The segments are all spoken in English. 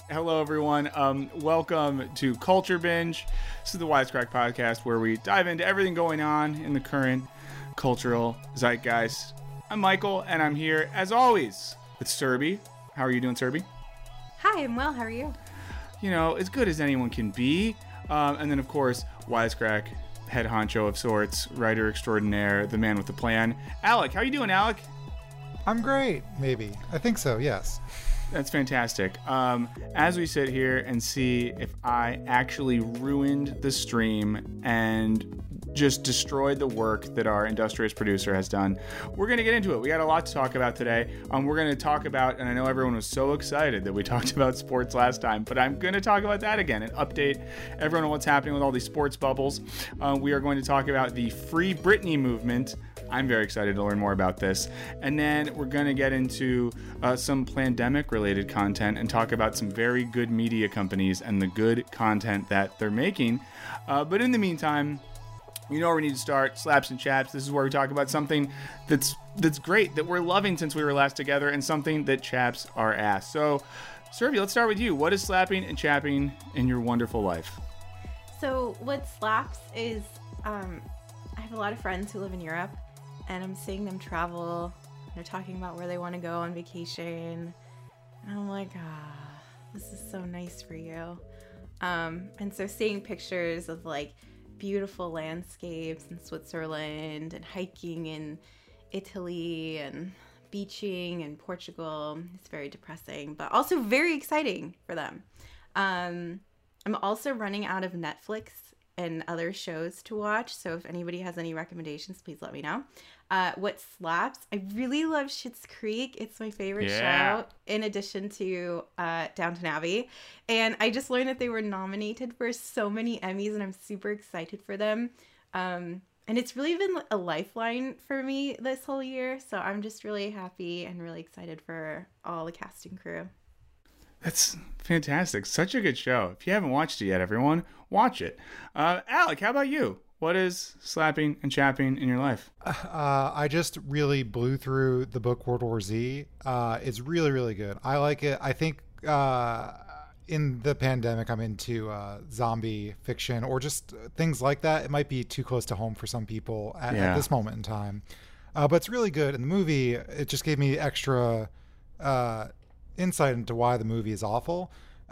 Hello, everyone. Welcome to Culture Binge. This is the Wisecrack podcast where we dive into everything going on in the current cultural zeitgeist. I'm Michael, and I'm here, as always, with Serby. How are you doing, Serby? Hi, I'm well. How are you? You know, as good as anyone can be. And then, of course, Wisecrack, head honcho of sorts, writer extraordinaire, the man with the plan. Alec, how you doing, Alec? I'm great, maybe. I think so, yes. That's fantastic. As we sit here and see if I actually ruined the stream and just destroyed the work that our industrious producer has done, we're going to get into it. We got a lot to talk about today. We're going to talk about, and I know everyone was so excited that we talked about sports last time, but I'm going to talk about that again and update everyone on what's happening with all these sports bubbles. We are going to talk about the Free Britney movement. I'm very excited to learn more about this. And then we're going to get into some pandemic-related content and talk about some very good media companies and the good content that they're making. But in the meantime, you know where we need to start. Slaps and Chaps. This is where we talk about something that's great, that we're loving since we were last together, and something that chaps our ass. So, Serby, let's start with you. What is slapping and chapping in your wonderful life? So what slaps is, I have a lot of friends who live in Europe, and I'm seeing them travel. They're talking about where they want to go on vacation. And I'm like, this is so nice for you. And so seeing pictures of like beautiful landscapes in Switzerland and hiking in Italy and beaching in Portugal, it's very depressing, but also very exciting for them. I'm also running out of Netflix and other shows to watch, so if anybody has any recommendations, please let me know. What slaps? I really love Schitt's Creek. It's my favorite show, in addition to Downton Abbey. And I just learned that they were nominated for so many Emmys, and I'm super excited for them. And it's really been a lifeline for me this whole year, so I'm just really happy and really excited for all the cast and crew. That's fantastic. Such a good show. If you haven't watched it yet, everyone, watch it. Alec, how about you? What is slapping and chapping in your life? I just really blew through the book World War Z. It's really, really good. I like it. I think in the pandemic, I'm into zombie fiction or just things like that. It might be too close to home for some people at this moment in time. But it's really good. And the movie, it just gave me extra insight into why the movie is awful.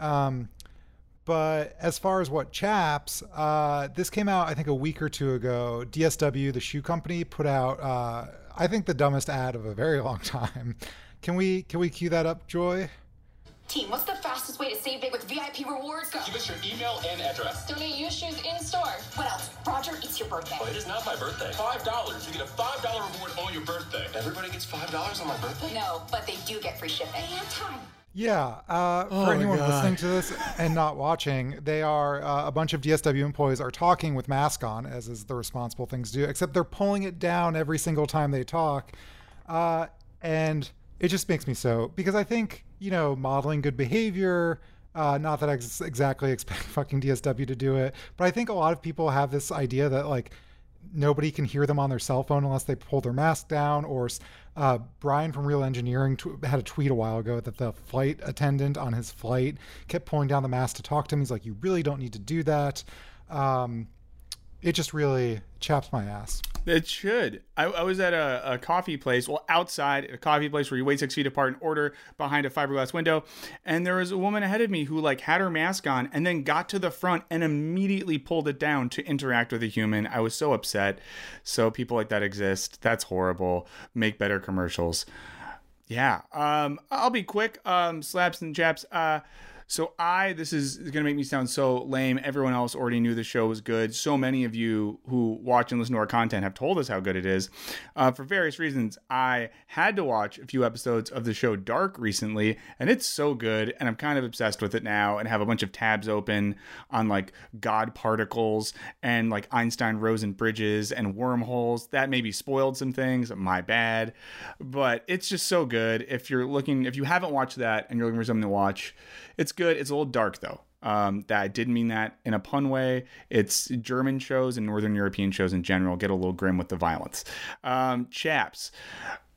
But as far as what chaps, this came out, I think, a week or two ago. DSW, the shoe company, put out, I think, the dumbest ad of a very long time. Can we cue that up, Joy? Team, what's the fastest way to save big with VIP rewards? Go. Give us your email and address. Donate used shoes in store. What else? Roger, it's your birthday. Oh, it is not my birthday. $5. You get a $5 reward on your birthday. Everybody gets $5 on my birthday? No, but they do get free shipping. And time. Yeah, for anyone listening to this and not watching, they are a bunch of DSW employees are talking with mask on, as is the responsible thing to do, except they're pulling it down every single time they talk. And it just makes me so, because I think, you know, modeling good behavior, not that I exactly expect fucking DSW to do it, but I think a lot of people have this idea that, like, nobody can hear them on their cell phone unless they pull their mask down. Or Brian from Real Engineering had a tweet a while ago that the flight attendant on his flight kept pulling down the mask to talk to him. He's like, you really don't need to do that. It just really chaps my ass. It should. I was at a coffee place, well, outside a coffee place where you wait 6 feet apart and order behind a fiberglass window. And there was a woman ahead of me who like had her mask on and then got to the front and immediately pulled it down to interact with a human. I was so upset. So people like that exist. That's horrible. Make better commercials. Yeah. I'll be quick. Slaps and chaps. So this is going to make me sound so lame. Everyone else already knew the show was good. So many of you who watch and listen to our content have told us how good it is. For various reasons, I had to watch a few episodes of the show Dark recently, and it's so good, and I'm kind of obsessed with it now and have a bunch of tabs open on like God particles and like Einstein-Rosen bridges and wormholes. That maybe spoiled some things, my bad. But it's just so good. If you haven't watched that and you're looking for something to watch, it's good. It's a little dark though. That I didn't mean that in a pun way. It's German shows and Northern European shows in general get a little grim with the violence. Chaps,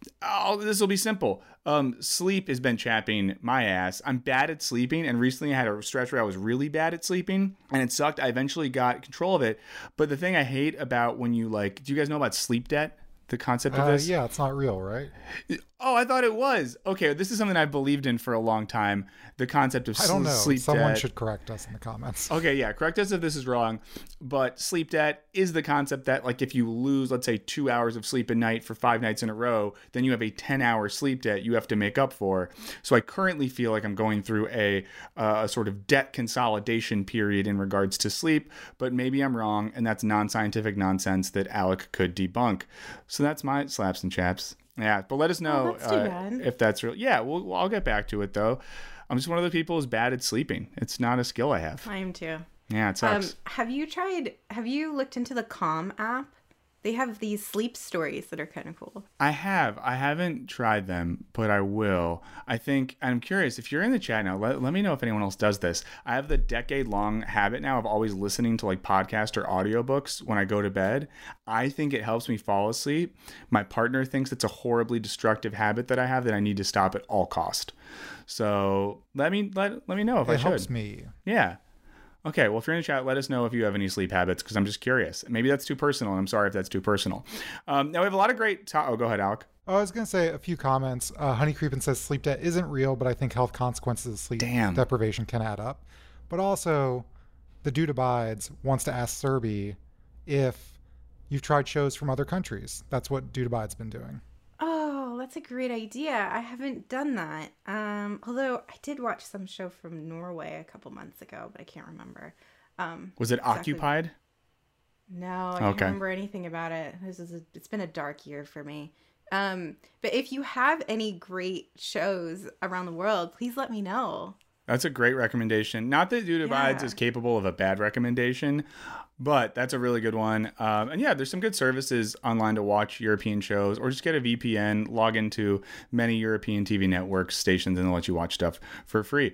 Oh, this will be simple. Sleep has been chapping my ass. I'm bad at sleeping, and recently I had a stretch where I was really bad at sleeping, and it sucked. I eventually got control of it. But the thing I hate about when you do you guys know about sleep debt? The concept of this? Yeah, it's not real, right? Oh, I thought it was. Okay, this is something I've believed in for a long time. The concept of I don't know. sleep Someone debt. should correct us in the comments. Okay, yeah, correct us if this is wrong. But sleep debt is the concept that, like, if you lose, let's say, 2 hours of sleep a night for 5 nights in a row, then you have a 10-hour sleep debt you have to make up for. So I currently feel like I'm going through a sort of debt consolidation period in regards to sleep, but maybe I'm wrong, and that's non-scientific nonsense that Alec could debunk. So that's my slaps and chaps. Yeah, but let us know that's too bad. if that's real. Yeah, well, I'll get back to it, though. I'm just one of the people who's bad at sleeping. It's not a skill I have. I am too. Yeah, it sucks. Have you looked into the Calm app? They have these sleep stories that are kind of cool. I haven't tried them, but I will. I'm curious, if you're in the chat now, let me know if anyone else does this. I have the decade-long habit now of always listening to like podcasts or audiobooks when I go to bed. I think it helps me fall asleep. My partner thinks it's a horribly destructive habit that I have that I need to stop at all cost. So let me know if I It should. helps me. Yeah. Okay, well, if you're in the chat, let us know if you have any sleep habits, because I'm just curious. Maybe that's too personal, and I'm sorry if that's too personal. Now, we have a lot of great... Oh, go ahead, Alec. I was going to say a few comments. Honey Creepin says sleep debt isn't real, but I think health consequences of sleep deprivation can add up. But also, the Dude Abides wants to ask Serby if you've tried shows from other countries. That's what Dude Abides been doing. Oh, that's a great idea. I haven't done that. Although I did watch some show from Norway a couple months ago, but I can't remember. Was it exactly. Occupied? No, I can't remember anything about it. It's been a dark year for me. But if you have any great shows around the world, please let me know. That's a great recommendation. Not that Dude Abides is capable of a bad recommendation, but that's a really good one. And yeah, there's some good services online to watch European shows, or just get a VPN, log into many European TV network stations, and they'll let you watch stuff for free.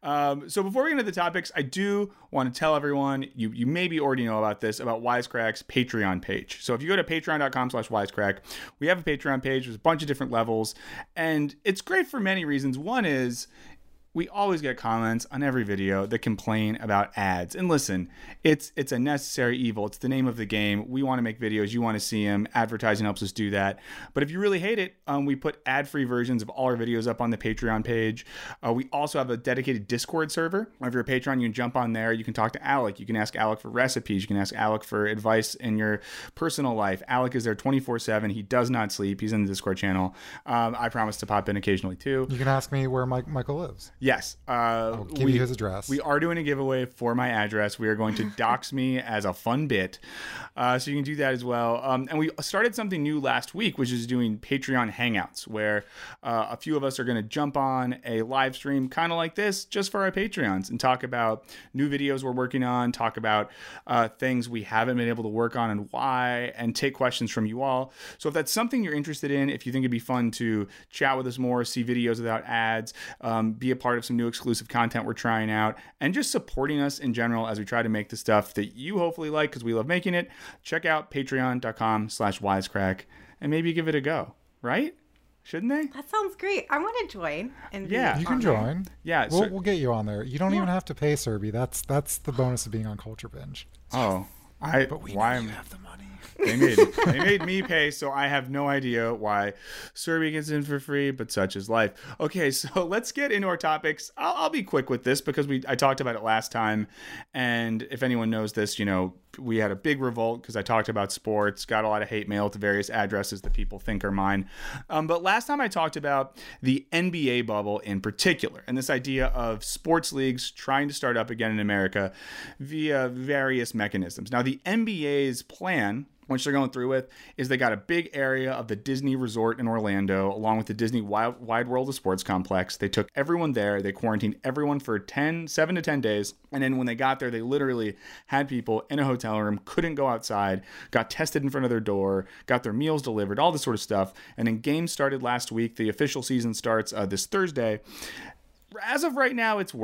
So before we get into the topics, I do want to tell everyone, you maybe already know about this, about Wisecrack's Patreon page. So if you go to patreon.com/wisecrack, we have a Patreon page. There's a bunch of different levels, and it's great for many reasons. One is, we always get comments on every video that complain about ads. And listen, it's a necessary evil. It's the name of the game. We want to make videos. You want to see them. Advertising helps us do that. But if you really hate it, we put ad-free versions of all our videos up on the Patreon page. We also have a dedicated Discord server. If you're a Patreon, you can jump on there. You can talk to Alec. You can ask Alec for recipes. You can ask Alec for advice in your personal life. Alec is there 24/7. He does not sleep. He's in the Discord channel. I promise to pop in occasionally too. You can ask me where Michael lives. Yes. I'll give you his address. We are doing a giveaway for my address. We are going to dox me as a fun bit. So you can do that as well. And we started something new last week, which is doing Patreon Hangouts, where a few of us are going to jump on a live stream kind of like this just for our Patreons and talk about new videos we're working on, talk about things we haven't been able to work on and why, and take questions from you all. So if that's something you're interested in, if you think it'd be fun to chat with us more, see videos without ads, be a part of some new exclusive content we're trying out, and just supporting us in general as we try to make the stuff that you hopefully like because we love making it, check out patreon.com/wisecrack and maybe give it a go, right? Shouldn't they? That sounds great. I want to join. And Yeah. You can join. Yeah. We'll get you on there. You don't even have to pay, Serby. That's the bonus of being on Culture Binge. Oh, But we know you have the money. They made me pay, so I have no idea why Serby gets in for free, but such is life. Okay, so let's get into our topics. I'll be quick with this because I talked about it last time, and if anyone knows this, we had a big revolt because I talked about sports, got a lot of hate mail to various addresses that people think are mine. But last time I talked about the NBA bubble in particular, and this idea of sports leagues trying to start up again in America via various mechanisms. Now, the NBA's plan, which they're going through with, is they got a big area of the Disney Resort in Orlando, along with the Disney Wide World of Sports complex. They took everyone there. They quarantined everyone for 7 to 10 days. And then when they got there, they literally had people in a hotel room, couldn't go outside, got tested in front of their door, got their meals delivered, all this sort of stuff. And then games started last week. The official season starts this Thursday. As of right now, it's worked.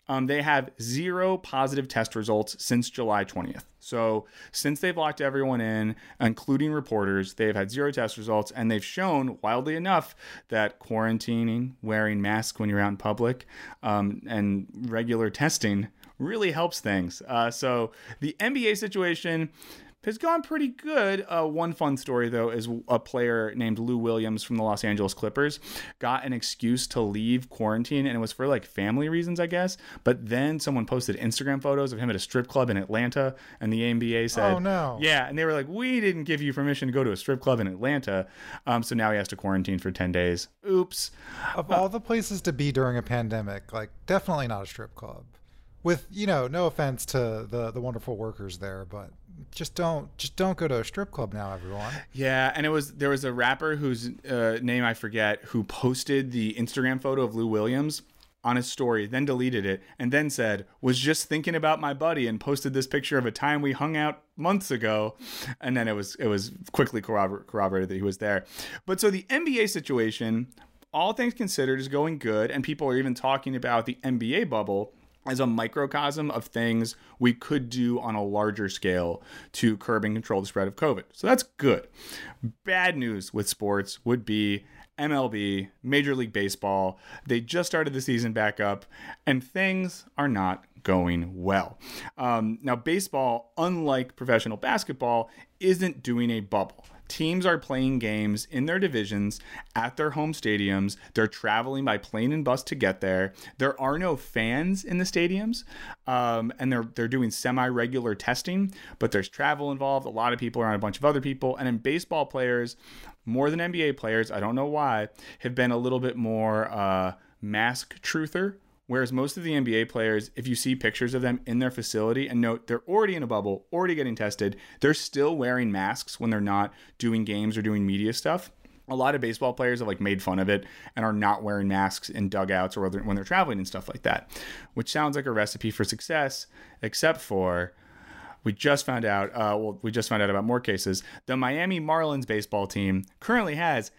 They have 0 positive test results since July 20th. So since they've locked everyone in, including reporters, they've had 0 test results, and they've shown, wildly enough, that quarantining, wearing masks when you're out in public, and regular testing really helps things. So the NBA situation has gone pretty good. One fun story, though, is a player named Lou Williams from the Los Angeles Clippers got an excuse to leave quarantine, and it was for like family reasons, I guess. But then someone posted Instagram photos of him at a strip club in Atlanta, and the NBA said, "Oh no!" Yeah, and they were like, "We didn't give you permission to go to a strip club in Atlanta," so now he has to quarantine for 10 days. Oops. Of all the places to be during a pandemic, like definitely not a strip club. With, no offense to the wonderful workers there, but just don't go to a strip club now, everyone. Yeah, and there was a rapper whose name I forget who posted the Instagram photo of Lou Williams on his story, then deleted it, and then said, "Was just thinking about my buddy," and posted this picture of a time we hung out months ago, and then it was quickly corroborated that he was there. But so the NBA situation, all things considered, is going good, and people are even talking about the NBA bubble as a microcosm of things we could do on a larger scale to curb and control the spread of COVID. So that's good. Bad news with sports would be MLB, Major League Baseball. They just started the season back up, and things are not going well. Now, baseball, unlike professional basketball, isn't doing a bubble. Teams are playing games in their divisions at their home stadiums. They're traveling by plane and bus to get there. There are no fans in the stadiums, and they're doing semi-regular testing, but there's travel involved. A lot of people are on a bunch of other people. And then baseball players, more than NBA players, I don't know why, have been a little bit more mask truther. Whereas most of the NBA players, if you see pictures of them in their facility, and note they're already in a bubble, already getting tested, they're still wearing masks when they're not doing games or doing media stuff. A lot of baseball players have made fun of it and are not wearing masks in dugouts or when they're traveling and stuff like that, which sounds like a recipe for success, except for we just found out about more cases. The Miami Marlins baseball team currently has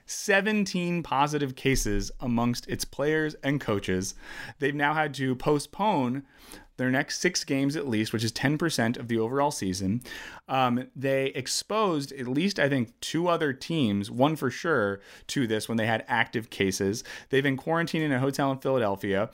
17 positive cases amongst its players and coaches. They've now had to postpone their next 6 games at least, which is 10% of the overall season. They exposed at least, I think, 2 other teams, one for sure, to this when they had active cases. They've been quarantined in a hotel in Philadelphia.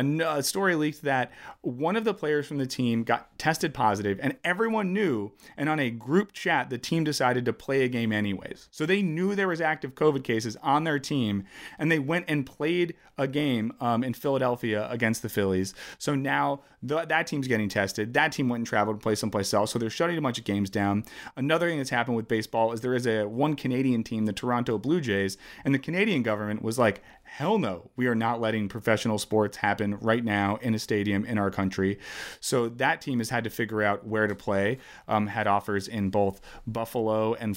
A story leaked that one of the players from the team got tested positive, and everyone knew, and on a group chat, the team decided to play a game anyways. So they knew there was active COVID cases on their team, and they went and played a game in Philadelphia against the Phillies. So now that team's getting tested. That team went and traveled to play someplace else. So they're shutting a bunch of games down. Another thing that's happened with baseball is there is one Canadian team, the Toronto Blue Jays, and the Canadian government was like, hell no, we are not letting professional sports happen right now in a stadium in our country. So that team has had to figure out where to play, had offers in both Buffalo and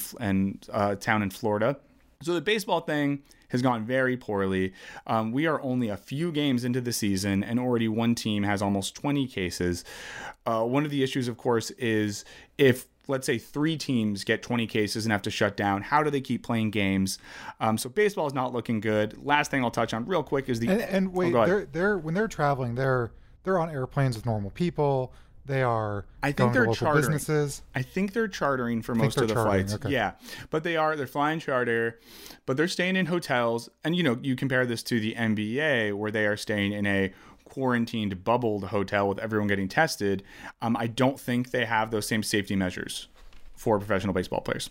town in Florida. So the baseball thing has gone very poorly. We are only a few games into the season, and already one team has almost 20 cases. One of the issues, of course, is if, let's say, 3 teams get 20 cases and have to shut down, how do they keep playing games? So baseball is not looking good. Last thing I'll touch on real quick is and wait, they're when they're traveling, they're on airplanes with normal people. They are. I think they're chartering businesses. I think they're chartering for most of the flights. Okay. Yeah, but they're flying charter, but they're staying in hotels. And you compare this to the NBA, where they are staying in a quarantined, bubbled hotel with everyone getting tested. I don't think they have those same safety measures for professional baseball players.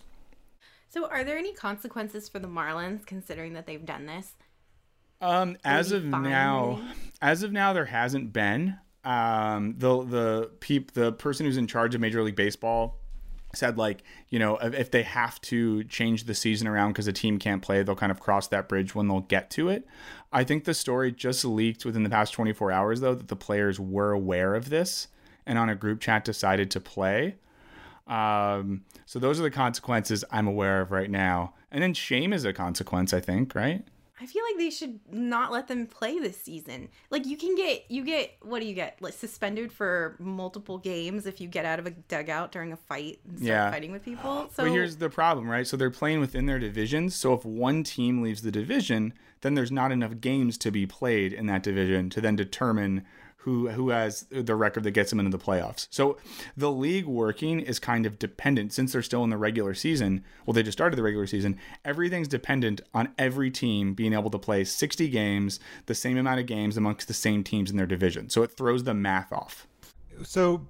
So, are there any consequences for the Marlins considering that they've done this? As of now, there hasn't been. The person who's in charge of Major League Baseball said, if they have to change the season around because a team can't play, they'll kind of cross that bridge when they'll get to it. I think the story just leaked within the past 24 hours, though, that the players were aware of this and on a group chat decided to play. So those are the consequences I'm aware of right now. And then shame is a consequence, I think, right? I feel like they should not let them play this season. You get what do you get? Suspended for multiple games if you get out of a dugout during a fight and start fighting with people. So but here's the problem, right? So they're playing within their divisions. So if one team leaves the division, then there's not enough games to be played in that division to then determine who has the record that gets them into the playoffs. So the league working is kind of dependent, since they're still in the regular season. Well, they just started the regular season. Everything's dependent on every team being able to play 60 games, the same amount of games amongst the same teams in their division. So it throws the math off. So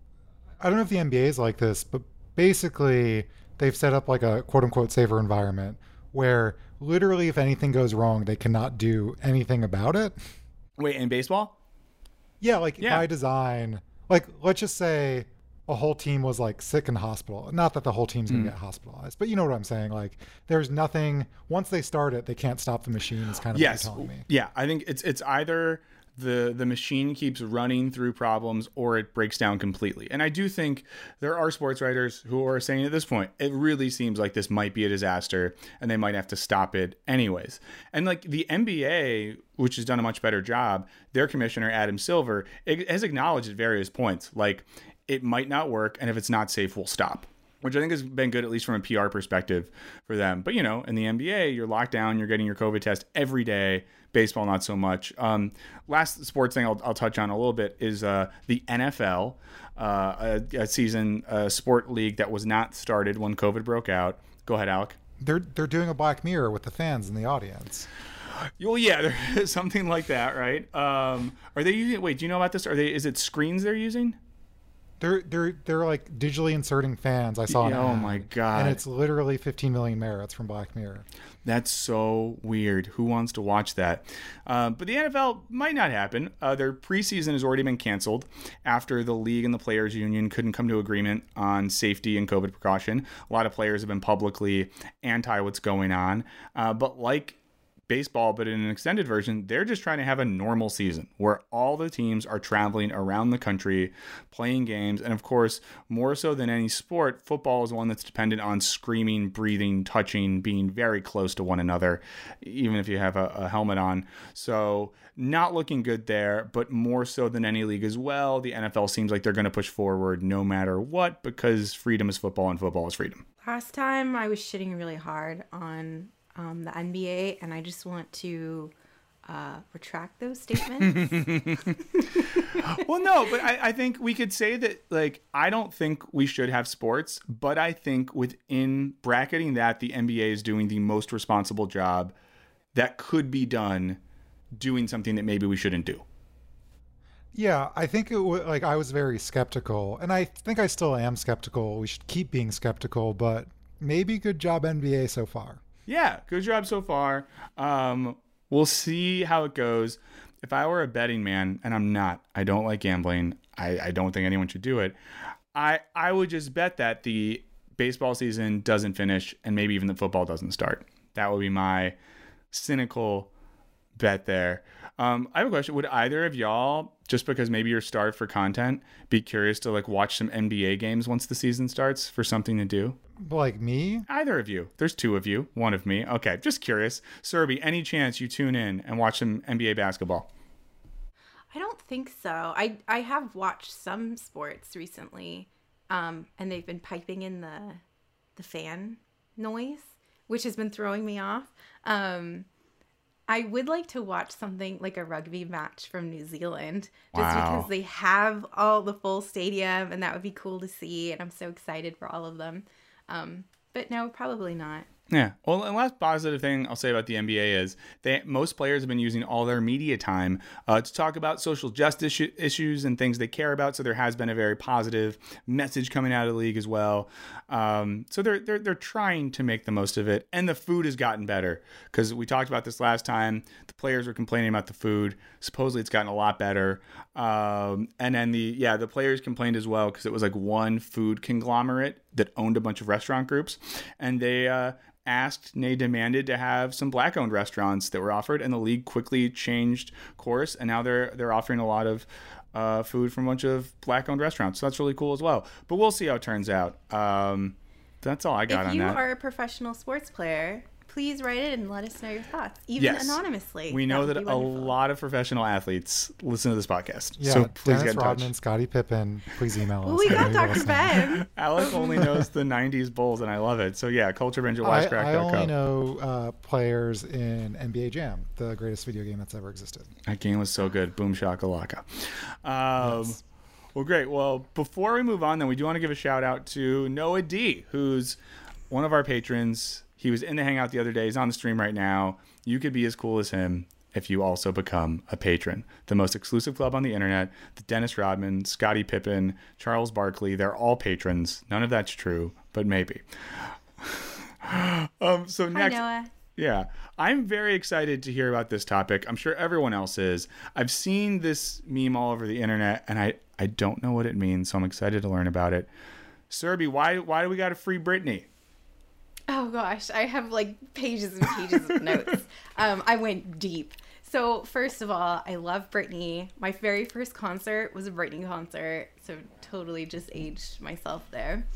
I don't know if the NBA is like this, but basically they've set up like a quote unquote safer environment where literally if anything goes wrong, they cannot do anything about it. Wait, in baseball? Yeah, by design. Like, let's just say a whole team was like sick in the hospital. Not that the whole team's going to get hospitalized, but you know what I'm saying? Like, there's nothing, once they start it, they can't stop the machine, is kind of what you're telling me. Yeah, I think it's either the machine keeps running through problems or it breaks down completely. And I do think there are sports writers who are saying at this point, it really seems like this might be a disaster and they might have to stop it anyways. And like the NBA, which has done a much better job, their commissioner, Adam Silver, has acknowledged at various points, like it might not work. And if it's not safe, we'll stop. Which I think has been good, at least from a PR perspective for them. But, you know, in the NBA, you're locked down, you're getting your COVID test every day. Baseball, not so much. Last sports thing I'll touch on a little bit is the NFL, a season sport league that was not started when COVID broke out. Go ahead, Alec. They're doing a Black Mirror with the fans in the audience. Well, yeah, there's something like that, right? Are they using? Wait, do you know about this? Is it screens they're using? They're like digitally inserting fans. I saw. Oh my god! And it's literally 15 million merits from Black Mirror. That's so weird. Who wants to watch that? But the NFL might not happen. Their preseason has already been canceled after the league and the players union couldn't come to agreement on safety and COVID precaution. A lot of players have been publicly anti what's going on. But like baseball, but in an extended version, they're just trying to have a normal season where all the teams are traveling around the country playing games. And of course, more so than any sport, football is one that's dependent on screaming, breathing, touching, being very close to one another, even if you have a helmet on. So not looking good there, but more so than any league as well. The NFL seems like they're going to push forward no matter what, because freedom is football and football is freedom. Last time I was shitting really hard on the NBA, and I just want to retract those statements. Well, no, but I think we could say that, like, I don't think we should have sports, but I think within bracketing that, the NBA is doing the most responsible job that could be done doing something that maybe we shouldn't do. Yeah, I think I was very skeptical, and I think I still am skeptical. We should keep being skeptical, but maybe good job NBA so far. Yeah, good job so far. We'll see how it goes. If I were a betting man, and I'm not, I don't like gambling. I don't think anyone should do it. I would just bet that the baseball season doesn't finish and maybe even the football doesn't start. That would be my cynical bet there. I have a question. Would either of y'all, just because maybe you're starved for content, be curious to like watch some NBA games once the season starts for something to do? Like me? Either of you. There's two of you. One of me. Okay, just curious. Serby, any chance you tune in and watch some NBA basketball? I don't think so. I have watched some sports recently, and they've been piping in the fan noise, which has been throwing me off. I would like to watch something like a rugby match from New Zealand, just because they have all the full stadium, and that would be cool to see, and I'm so excited for all of them. But no, probably not. Yeah. Well, and last positive thing I'll say about the NBA is most players have been using all their media time to talk about social justice issues and things they care about. So there has been a very positive message coming out of the league as well. So they're trying to make the most of it, and the food has gotten better because we talked about this last time. The players were complaining about the food. Supposedly it's gotten a lot better. And then the players complained as well because it was like one food conglomerate that owned a bunch of restaurant groups, and they demanded to have some black-owned restaurants that were offered, and the league quickly changed course, and now they're offering a lot of food from a bunch of black-owned restaurants. So that's really cool as well. But we'll see how it turns out. That's all I got on that. If you are a professional sports player, please write it and let us know your thoughts, even anonymously. We know that would be a wonderful. lot of professional athletes listen to this podcast. Yeah, So please Dennis get in touch. Rodman, Scottie Pippen, please email us. Well, we got I know you're Dr. listening. Ben. Alec only knows the 90s Bulls, and I love it. So yeah, culturebinge at I wisecrack.co. only know players in NBA Jam, the greatest video game that's ever existed. That game was so good. Boom shakalaka. Well, great. Well, before we move on, then, we do want to give a shout out to Noah D, who's one of our patrons. He was in the Hangout the other day. He's on the stream right now. You could be as cool as him if you also become a patron. The most exclusive club on the internet, the Dennis Rodman, Scottie Pippen, Charles Barkley, they're all patrons. None of that's true, but maybe. So next, Hi, Noah. yeah, I'm very excited to hear about this topic. I'm sure everyone else is. I've seen this meme all over the internet, and I don't know what it means, so I'm excited to learn about it. Serby, why do we got to free Britney? Oh gosh, I have like pages and pages of notes. I went deep. So first of all, I love Britney. My very first concert was a Britney concert, so totally just aged myself there.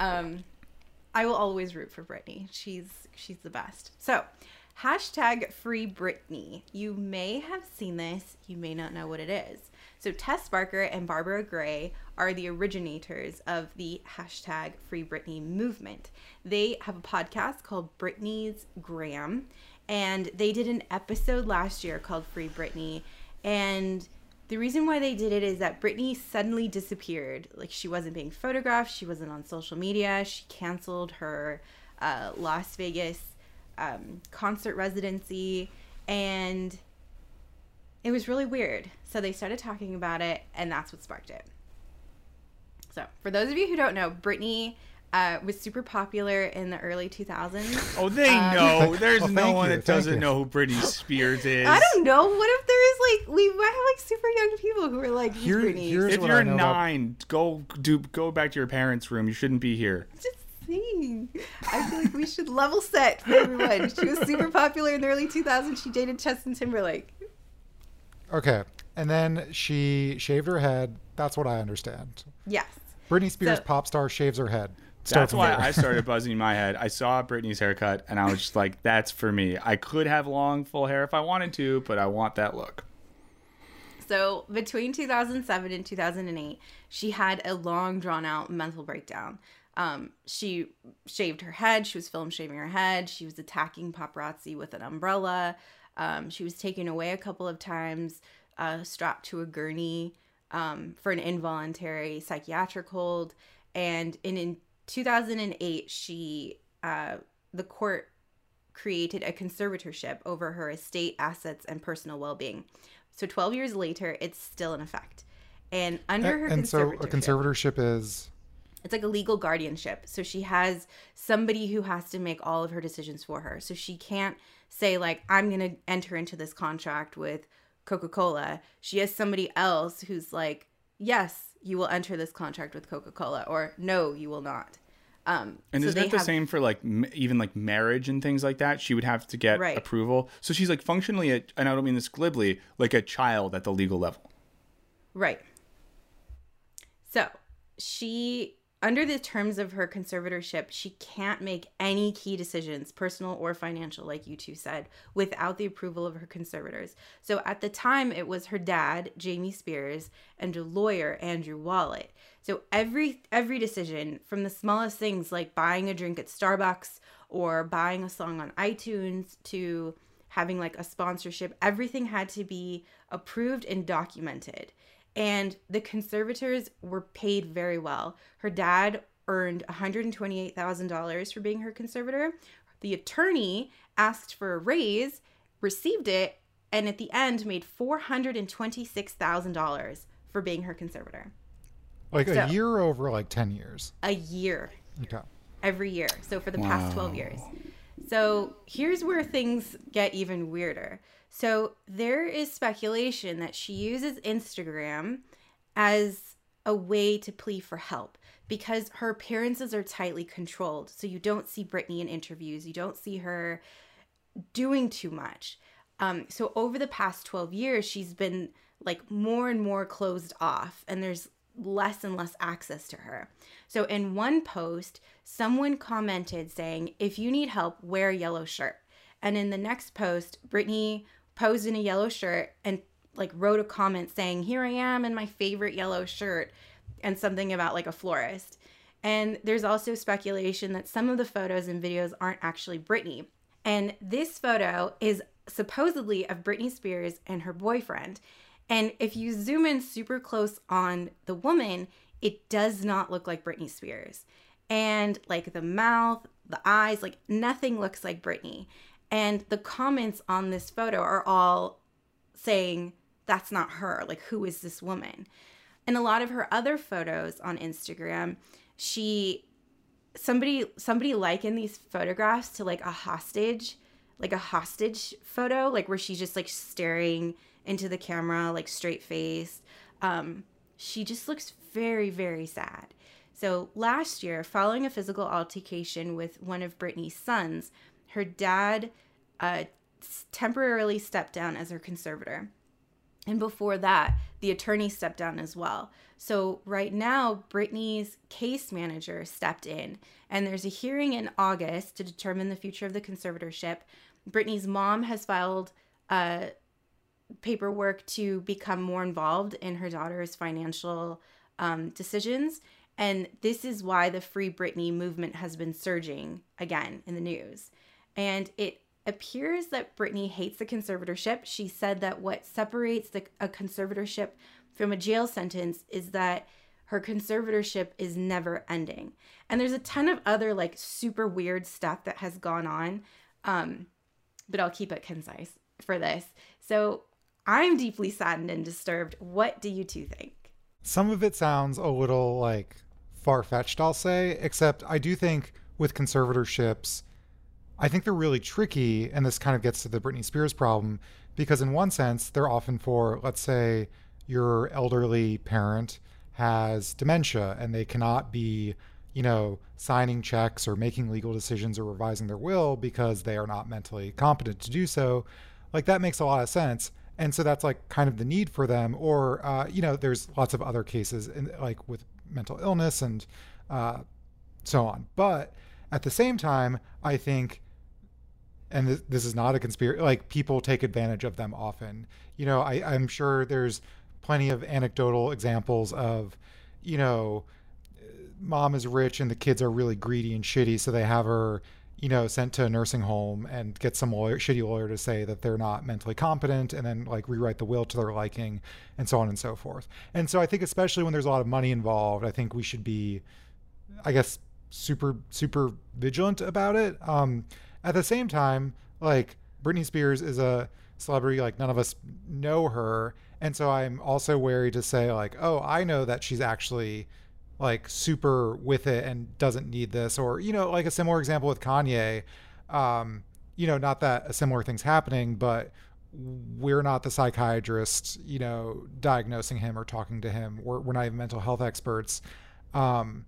I will always root for Britney. She's the best. So, hashtag free Britney. You may have seen this. You may not know what it is. So Tess Barker and Barbara Gray are the originators of the hashtag free Britney movement. They have a podcast called Britney's Gram, and they did an episode last year called Free Britney. And the reason why they did it is that Britney suddenly disappeared. Like, she wasn't being photographed. She wasn't on social media. She canceled her Las Vegas concert residency, and it was really weird. So they started talking about it, and that's what sparked it. So for those of you who don't know, Britney was super popular in the early 2000s. Oh, they know. There's Well, no thank one you, that thank doesn't you. know who Britney Spears is. I don't know. What if there is like, we might have like super young people who are like, who's Britney? here's If what you're I know about- 9, go back to your parents' room. You shouldn't be here. Just saying. I feel like we should level set for everyone. She was super popular in the early 2000s. She dated Justin Timberlake. Okay, and then she shaved her head. That's what I understand. Yes. Britney Spears, So- pop star, shaves her head. Start That's from why there. I started buzzing in my head. I saw Britney's haircut, and I was just like, that's for me. I could have long, full hair if I wanted to, but I want that look. So between 2007 and 2008, she had a long, drawn-out mental breakdown. She shaved her head. She was filmed shaving her head. She was attacking paparazzi with an umbrella. She was taken away a couple of times, strapped to a gurney for an involuntary psychiatric hold. And in 2008, the court created a conservatorship over her estate, assets, and personal well-being. So 12 years later, it's still in effect. And under her and so a conservatorship, conservatorship is it's like a legal guardianship. So she has somebody who has to make all of her decisions for her. So she can't say, like, I'm going to enter into this contract with Coca-Cola. She has somebody else who's like, yes, you will enter this contract with Coca-Cola, or no, you will not. And so isn't they it the have- same for like even like marriage and things like that? She would have to get Right. approval. So she's like functionally, and I don't mean this glibly, like a child at the legal level. Right. So she, under the terms of her conservatorship, she can't make any key decisions, personal or financial, like you two said, without the approval of her conservators. So at the time, it was her dad, Jamie Spears, and a lawyer, Andrew Wallet. So every decision, from the smallest things like buying a drink at Starbucks or buying a song on iTunes to having like a sponsorship, everything had to be approved and documented. And the conservators were paid very well. Her dad earned $128,000 for being her conservator. The attorney asked for a raise, received it, and at the end made $426,000 for being her conservator. like So- a year over like 10 years. A year. Okay. Every year. So for the past 12 years. So here's where things get even weirder. So there is speculation that she uses Instagram as a way to plea for help because her appearances are tightly controlled. So you don't see Britney in interviews. You don't see her doing too much. So over the past 12 years, she's been like more and more closed off, and there's less and less access to her. So in one post, someone commented saying, if you need help, wear a yellow shirt. And in the next post, Britney posed in a yellow shirt and like wrote a comment saying, "Here I am in my favorite yellow shirt," and something about like a florist. And there's also speculation that some of the photos and videos aren't actually Britney. And this photo is supposedly of Britney Spears and her boyfriend. And if you zoom in super close on the woman, it does not look like Britney Spears. And like the mouth, the eyes, like nothing looks like Britney. And the comments on this photo are all saying, that's not her. Like, who is this woman? In a lot of her other photos on Instagram, somebody likened these photographs to like a hostage photo, like where she's just like staring into the camera, like straight faced. She just looks very, very sad. So last year, following a physical altercation with one of Britney's sons, her dad temporarily stepped down as her conservator. And before that, the attorney stepped down as well. So right now, Britney's case manager stepped in, and there's a hearing in August to determine the future of the conservatorship. Britney's mom has filed paperwork to become more involved in her daughter's financial decisions. And this is why the Free Britney movement has been surging again in the news. And it appears that Britney hates the conservatorship. She said that what separates a conservatorship from a jail sentence is that her conservatorship is never ending. And there's a ton of other like super weird stuff that has gone on, but I'll keep it concise for this. So I'm deeply saddened and disturbed. What do you two think? Some of it sounds a little like far-fetched, I'll say, except I do think with conservatorships, I think they're really tricky, and this kind of gets to the Britney Spears problem, because in one sense, they're often for, let's say, your elderly parent has dementia and they cannot be, signing checks or making legal decisions or revising their will because they are not mentally competent to do so. Like, that makes a lot of sense. And so that's like kind of the need for them. Or, there's lots of other cases like with mental illness and so on. But at the same time, I think, and this is not a conspiracy, like people take advantage of them often. I'm sure there's plenty of anecdotal examples of, mom is rich and the kids are really greedy and shitty. So they have her, sent to a nursing home and get some shitty lawyer to say that they're not mentally competent and then like rewrite the will to their liking and so on and so forth. And so I think especially when there's a lot of money involved, I think we should be, I guess, super, super vigilant about it. At the same time, like Britney Spears is a celebrity, like none of us know her. And so I'm also wary to say like, oh, I know that she's actually like super with it and doesn't need this, or, like a similar example with Kanye, not that a similar thing's happening, but we're not the psychiatrist, diagnosing him or talking to him. We're not even mental health experts. And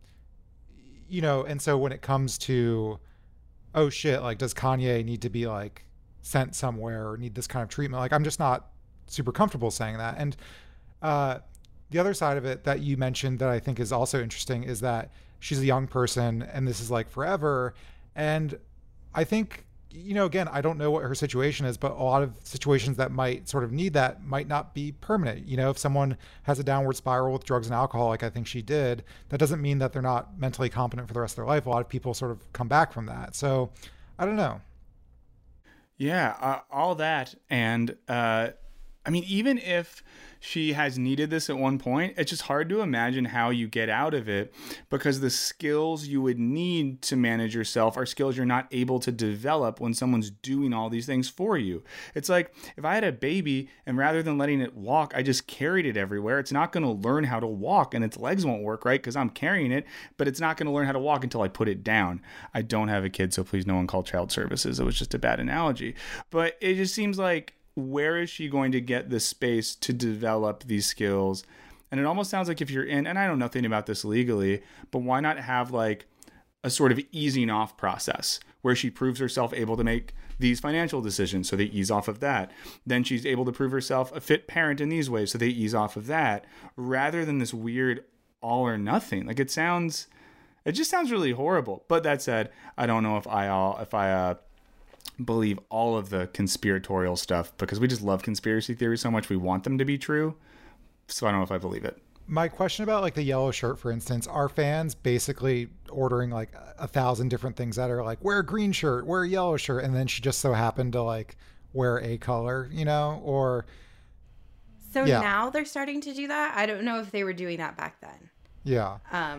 so when it comes to, oh shit, like, does Kanye need to be like sent somewhere or need this kind of treatment? Like, I'm just not super comfortable saying that. And, the other side of it that you mentioned that I think is also interesting is that she's a young person and this is like forever. And I think, again, I don't know what her situation is, but a lot of situations that might sort of need that might not be permanent. If someone has a downward spiral with drugs and alcohol, like I think she did, that doesn't mean that they're not mentally competent for the rest of their life. A lot of people sort of come back from that. So I don't know. Yeah, all that. And, even if she has needed this at one point, it's just hard to imagine how you get out of it, because the skills you would need to manage yourself are skills you're not able to develop when someone's doing all these things for you. It's like if I had a baby and rather than letting it walk, I just carried it everywhere, it's not going to learn how to walk, and its legs won't work right because I'm carrying it, but it's not going to learn how to walk until I put it down. I don't have a kid, so please no one call child services. It was just a bad analogy. But it just seems like, where is she going to get the space to develop these skills? And it almost sounds like if you're in, and I know nothing about this legally, but why not have like a sort of easing off process where she proves herself able to make these financial decisions, so they ease off of that. Then she's able to prove herself a fit parent in these ways, so they ease off of that, rather than this weird all or nothing. Like it just sounds really horrible. But that said, I don't know if I believe all of the conspiratorial stuff because we just love conspiracy theories so much. We want them to be true. So I don't know if I believe it. My question about like the yellow shirt, for instance, are fans basically ordering like 1,000 different things that are like, wear a green shirt, wear a yellow shirt, and then she just so happened to like wear a color, you know? Or so now they're starting to do that. I don't know if they were doing that back then. Yeah.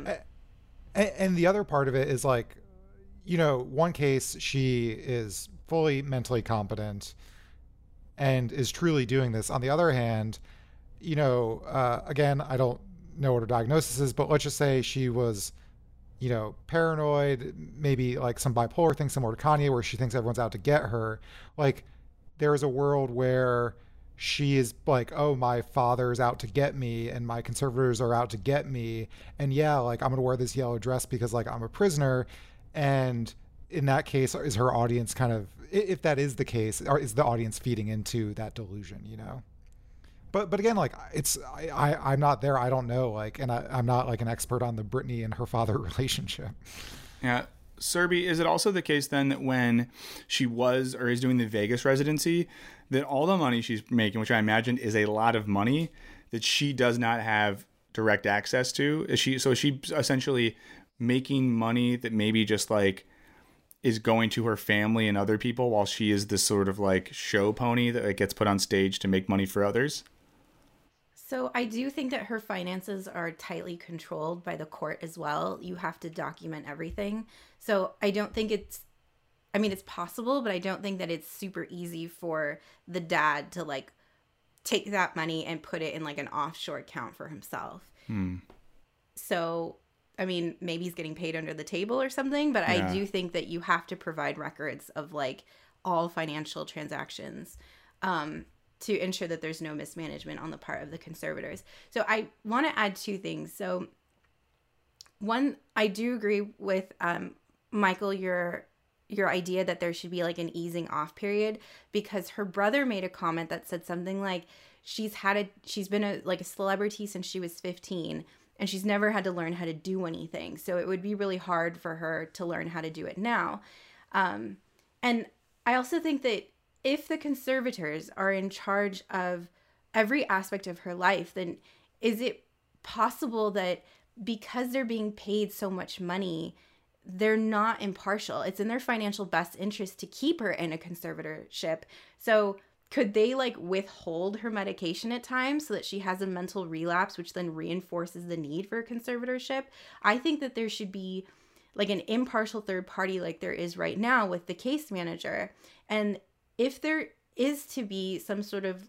And the other part of it is like, you know, one case she is fully mentally competent and is truly doing this. On the other hand, you know, again, I don't know what her diagnosis is, but let's just say she was, you know, paranoid, maybe like some bipolar thing similar to Kanye where she thinks everyone's out to get her. Like there is a world where she is like, oh, my father's out to get me and my conservators are out to get me. And yeah, like I'm going to wear this yellow dress because like I'm a prisoner. And in that case, is her audience kind of, if that is the case, or is the audience feeding into that delusion, you know? But again, like I'm not there. I don't know. Like, and I'm not like an expert on the Britney and her father relationship. Yeah. Serby, is it also the case then that when she was or is doing the Vegas residency, that all the money she's making, which I imagine is a lot of money, that she does not have direct access to? Is she essentially making money that maybe just like is going to her family and other people while she is this sort of like show pony that like, gets put on stage to make money for others? So I do think that her finances are tightly controlled by the court as well. You have to document everything. So I don't think it's possible, but I don't think that it's super easy for the dad to like take that money and put it in like an offshore account for himself. So, I mean, maybe he's getting paid under the table or something, but I do think that you have to provide records of like all financial transactions, to ensure that there's no mismanagement on the part of the conservators. So I want to add two things. So one, I do agree with Michael, your idea that there should be like an easing off period, because her brother made a comment that said something like she's been a celebrity since she was 15 and she's never had to learn how to do anything. So it would be really hard for her to learn how to do it now. And I also think that if the conservators are in charge of every aspect of her life, then is it possible that because they're being paid so much money, they're not impartial? It's in their financial best interest to keep her in a conservatorship. So could they like withhold her medication at times so that she has a mental relapse, which then reinforces the need for a conservatorship? I think that there should be like an impartial third party like there is right now with the case manager. And if there is to be some sort of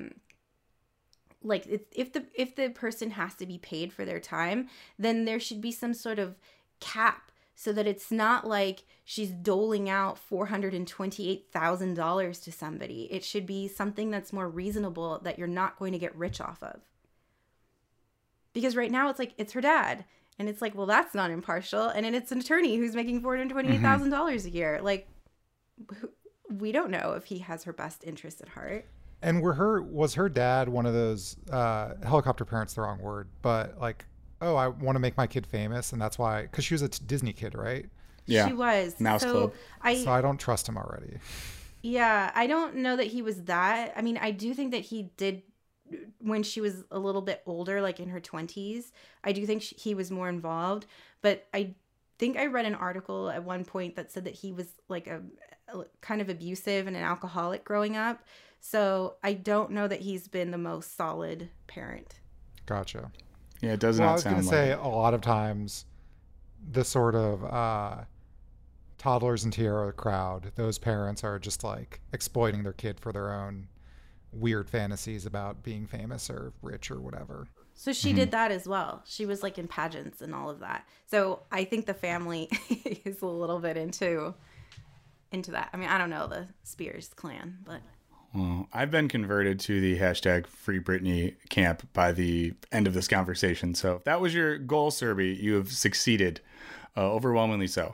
if the person has to be paid for their time, then there should be some sort of cap so that it's not like she's doling out $428,000 to somebody. It should be something that's more reasonable that you're not going to get rich off of. Because right now it's like it's her dad, and it's like, well, that's not impartial, and then it's an attorney who's making $428,000 a year. Like, we don't know if he has her best interest at heart. And was her dad one of those helicopter parents, the wrong word, but like, oh, I want to make my kid famous, and that's why, because she was a Disney kid, right? Yeah, she was. Mouse Club. So I don't trust him already. Yeah, I don't know that he was that. I mean, I do think that he did when she was a little bit older, like in her 20s. I do think he was more involved, but I think I read an article at one point that said that he was like a kind of abusive and an alcoholic growing up. So I don't know that he's been the most solid parent. Gotcha. Yeah, it does not sound like. I was going to say a lot of times the sort of toddlers and tiara crowd, those parents are just like exploiting their kid for their own weird fantasies about being famous or rich or whatever. So she did that as well. She was like in pageants and all of that. So I think the family is a little bit into that. I mean, I don't know the Spears clan, but. Well, I've been converted to the hashtag Free Britney camp by the end of this conversation. So if that was your goal, Serby, you have succeeded, overwhelmingly so.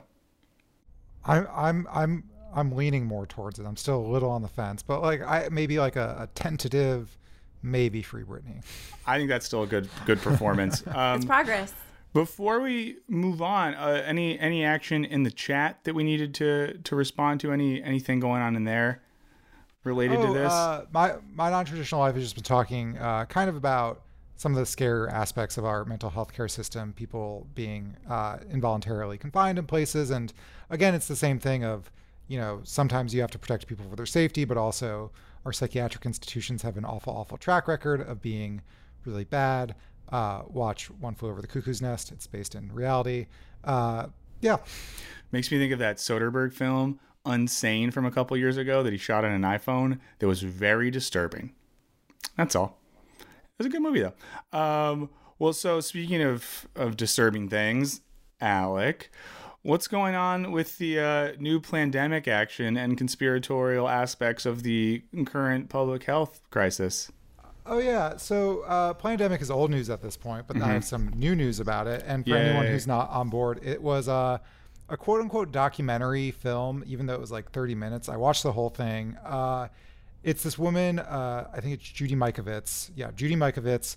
I'm leaning more towards it. I'm still a little on the fence, but like maybe like a tentative, maybe Free Britney. I think that's still a good performance. It's progress. Before we move on, any action in the chat that we needed to respond to? Anything going on in there related to this? My non-traditional life has just been talking kind of about some of the scare aspects of our mental health care system, people being involuntarily confined in places. And again, it's the same thing of, sometimes you have to protect people for their safety, but also our psychiatric institutions have an awful track record of being really bad. Watch One Flew Over the Cuckoo's Nest. It's based in reality. Yeah. Makes me think of that Soderbergh film, Unsane, from a couple years ago that he shot on an iPhone that was very disturbing. That's all. It was a good movie, though. Well, so speaking of disturbing things, Alec, what's going on with the new pandemic action and conspiratorial aspects of the current public health crisis? Oh, yeah. So Plandemic is old news at this point, but I have some new news about it. And for anyone who's not on board, it was a quote-unquote documentary film, even though it was like 30 minutes. I watched the whole thing. It's this woman, I think it's Judy Mikovits. Yeah, Judy Mikovits,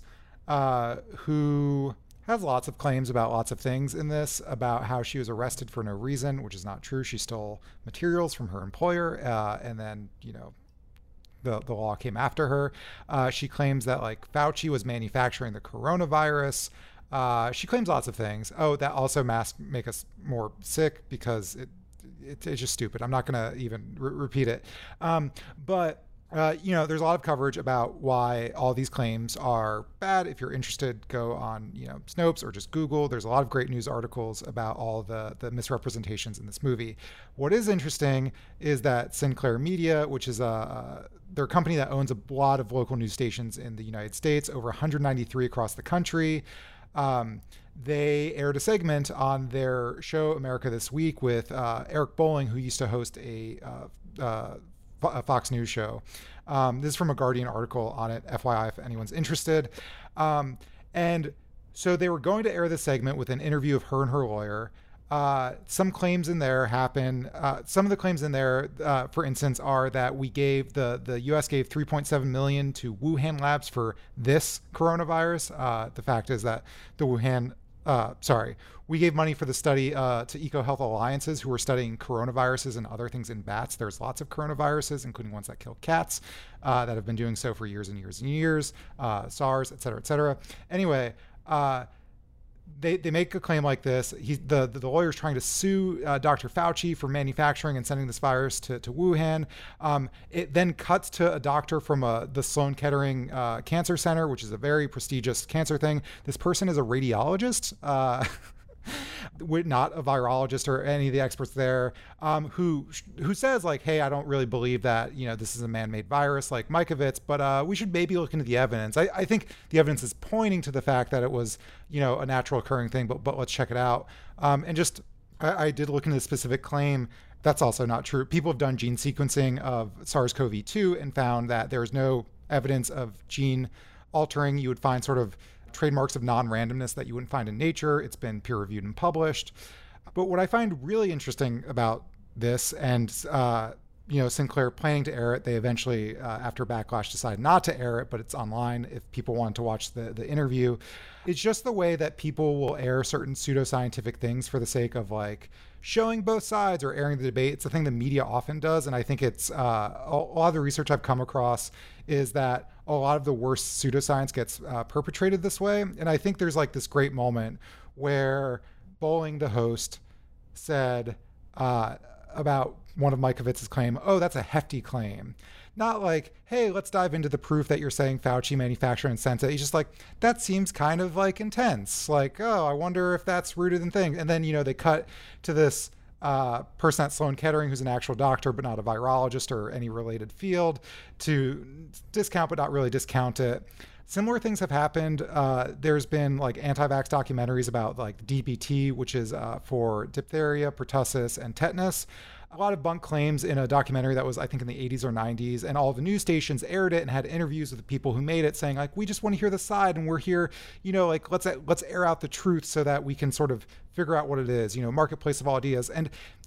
who has lots of claims about lots of things in this, about how she was arrested for no reason, which is not true. She stole materials from her employer, and then, the law came after her. She claims that Fauci was manufacturing the coronavirus. She claims lots of things. Oh, that also masks make us more sick because it's just stupid. I'm not going to even repeat it. But there's a lot of coverage about why all these claims are bad. If you're interested, go on, Snopes or just Google. There's a lot of great news articles about all the misrepresentations in this movie. What is interesting is that Sinclair Media, which is they're a company that owns a lot of local news stations in the United States, over 193 across the country. They aired a segment on their show America This Week with Eric Bolling, who used to host a Fox News show. This is from a Guardian article on it, FYI, if anyone's interested. And so they were going to air this segment with an interview of her and her lawyer. Some claims in there happen. Some of the claims in there, for instance, are that the U.S. gave $3.7 million to Wuhan labs for this coronavirus. The fact is that we gave money for the study to EcoHealth Alliances, who are studying coronaviruses and other things in bats. There's lots of coronaviruses, including ones that kill cats, that have been doing so for years and years and years, SARS, et cetera, et cetera. Anyway, they make a claim like this. The lawyer's trying to sue Dr. Fauci for manufacturing and sending this virus to Wuhan. It then cuts to a doctor from the Sloan Kettering Cancer Center, which is a very prestigious cancer thing. This person is a radiologist, not a virologist or any of the experts there, who says hey, I don't really believe that this is a man-made virus like Mikovits, but we should maybe look into the evidence. I think the evidence is pointing to the fact that it was a natural occurring thing, but let's check it out. And just I did look into the specific claim. That's also not true. People have done gene sequencing of SARS-CoV-2 and found that there's no evidence of gene altering. You would find sort of trademarks of non-randomness that you wouldn't find in nature. It's been peer-reviewed and published. But what I find really interesting about this, and Sinclair planning to air it, they eventually, after backlash, decided not to air it, but it's online if people want to watch the interview. It's just the way that people will air certain pseudoscientific things for the sake of showing both sides or airing the debate. It's a thing the media often does, and I think it's a lot of the research I've come across is that a lot of the worst pseudoscience gets perpetrated this way. And I think there's this great moment where Bolling, the host, said about one of Mikovitz's claim, oh, that's a hefty claim. Not hey, let's dive into the proof that you're saying Fauci manufactured and sent it. He's just that seems kind of intense. Oh, I wonder if that's rooted in things. And then, they cut to this person at Sloan Kettering who's an actual doctor, but not a virologist or any related field, to discount, but not really discount it. Similar things have happened. There's been anti-vax documentaries about DPT, which is for diphtheria, pertussis, and tetanus. A lot of bunk claims in a documentary that was, I think, in the 80s or 90s, and all the news stations aired it and had interviews with the people who made it saying, we just want to hear the side, and we're here, let's air out the truth so that we can sort of figure out what it is, marketplace of all ideas. And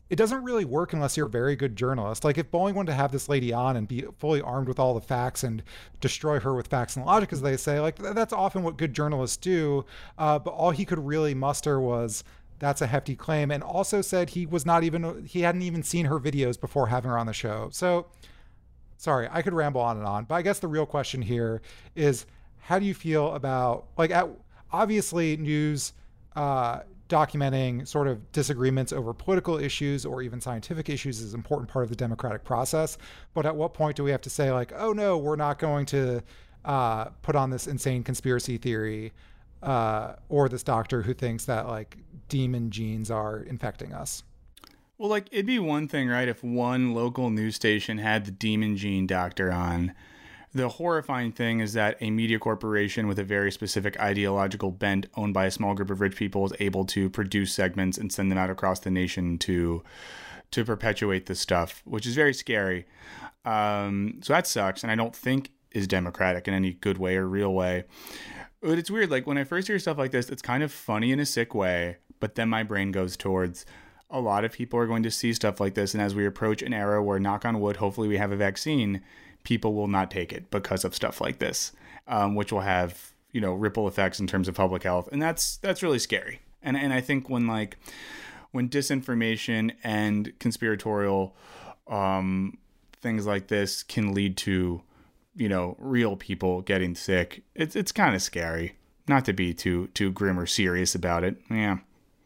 it doesn't really work unless you're a very good journalist. Like if Bowling wanted to have this lady on and be fully armed with all the facts and destroy her with facts and logic, as they say, like that's often what good journalists do. But all he could really muster was, that's a hefty claim. And also said he hadn't even seen her videos before having her on the show. So sorry, I could ramble on and on, but I guess the real question here is, how do you feel about, like, obviously news, documenting sort of disagreements over political issues or even scientific issues is an important part of the democratic process. But at what point do we have to say, like, oh no, we're not going to put on this insane conspiracy theory or this doctor who thinks that like demon genes are infecting us? Well, like, it'd be one thing, right, if one local news station had the demon gene doctor on. The horrifying thing is that a media corporation with a very specific ideological bent owned by a small group of rich people is able to produce segments and send them out across the nation to perpetuate this stuff, which is very scary. So that sucks, and I don't think is democratic in any good way or real way. But it's weird, like when I first hear stuff like this, it's kind of funny in a sick way, but then my brain goes towards a lot of people are going to see stuff like this, and as we approach an era where, knock on wood, hopefully we have a vaccine, people will not take it because of stuff like this, which will have, ripple effects in terms of public health. And that's really scary. And I think when disinformation and conspiratorial things like this can lead to, real people getting sick, it's kind of scary. Not to be too grim or serious about it. Yeah.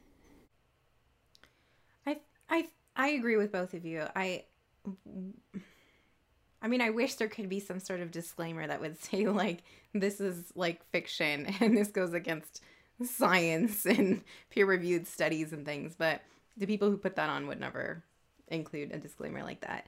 I agree with both of you. I mean, I wish there could be some sort of disclaimer that would say, like, this is, like, fiction and this goes against science and peer-reviewed studies and things. But the people who put that on would never include a disclaimer like that.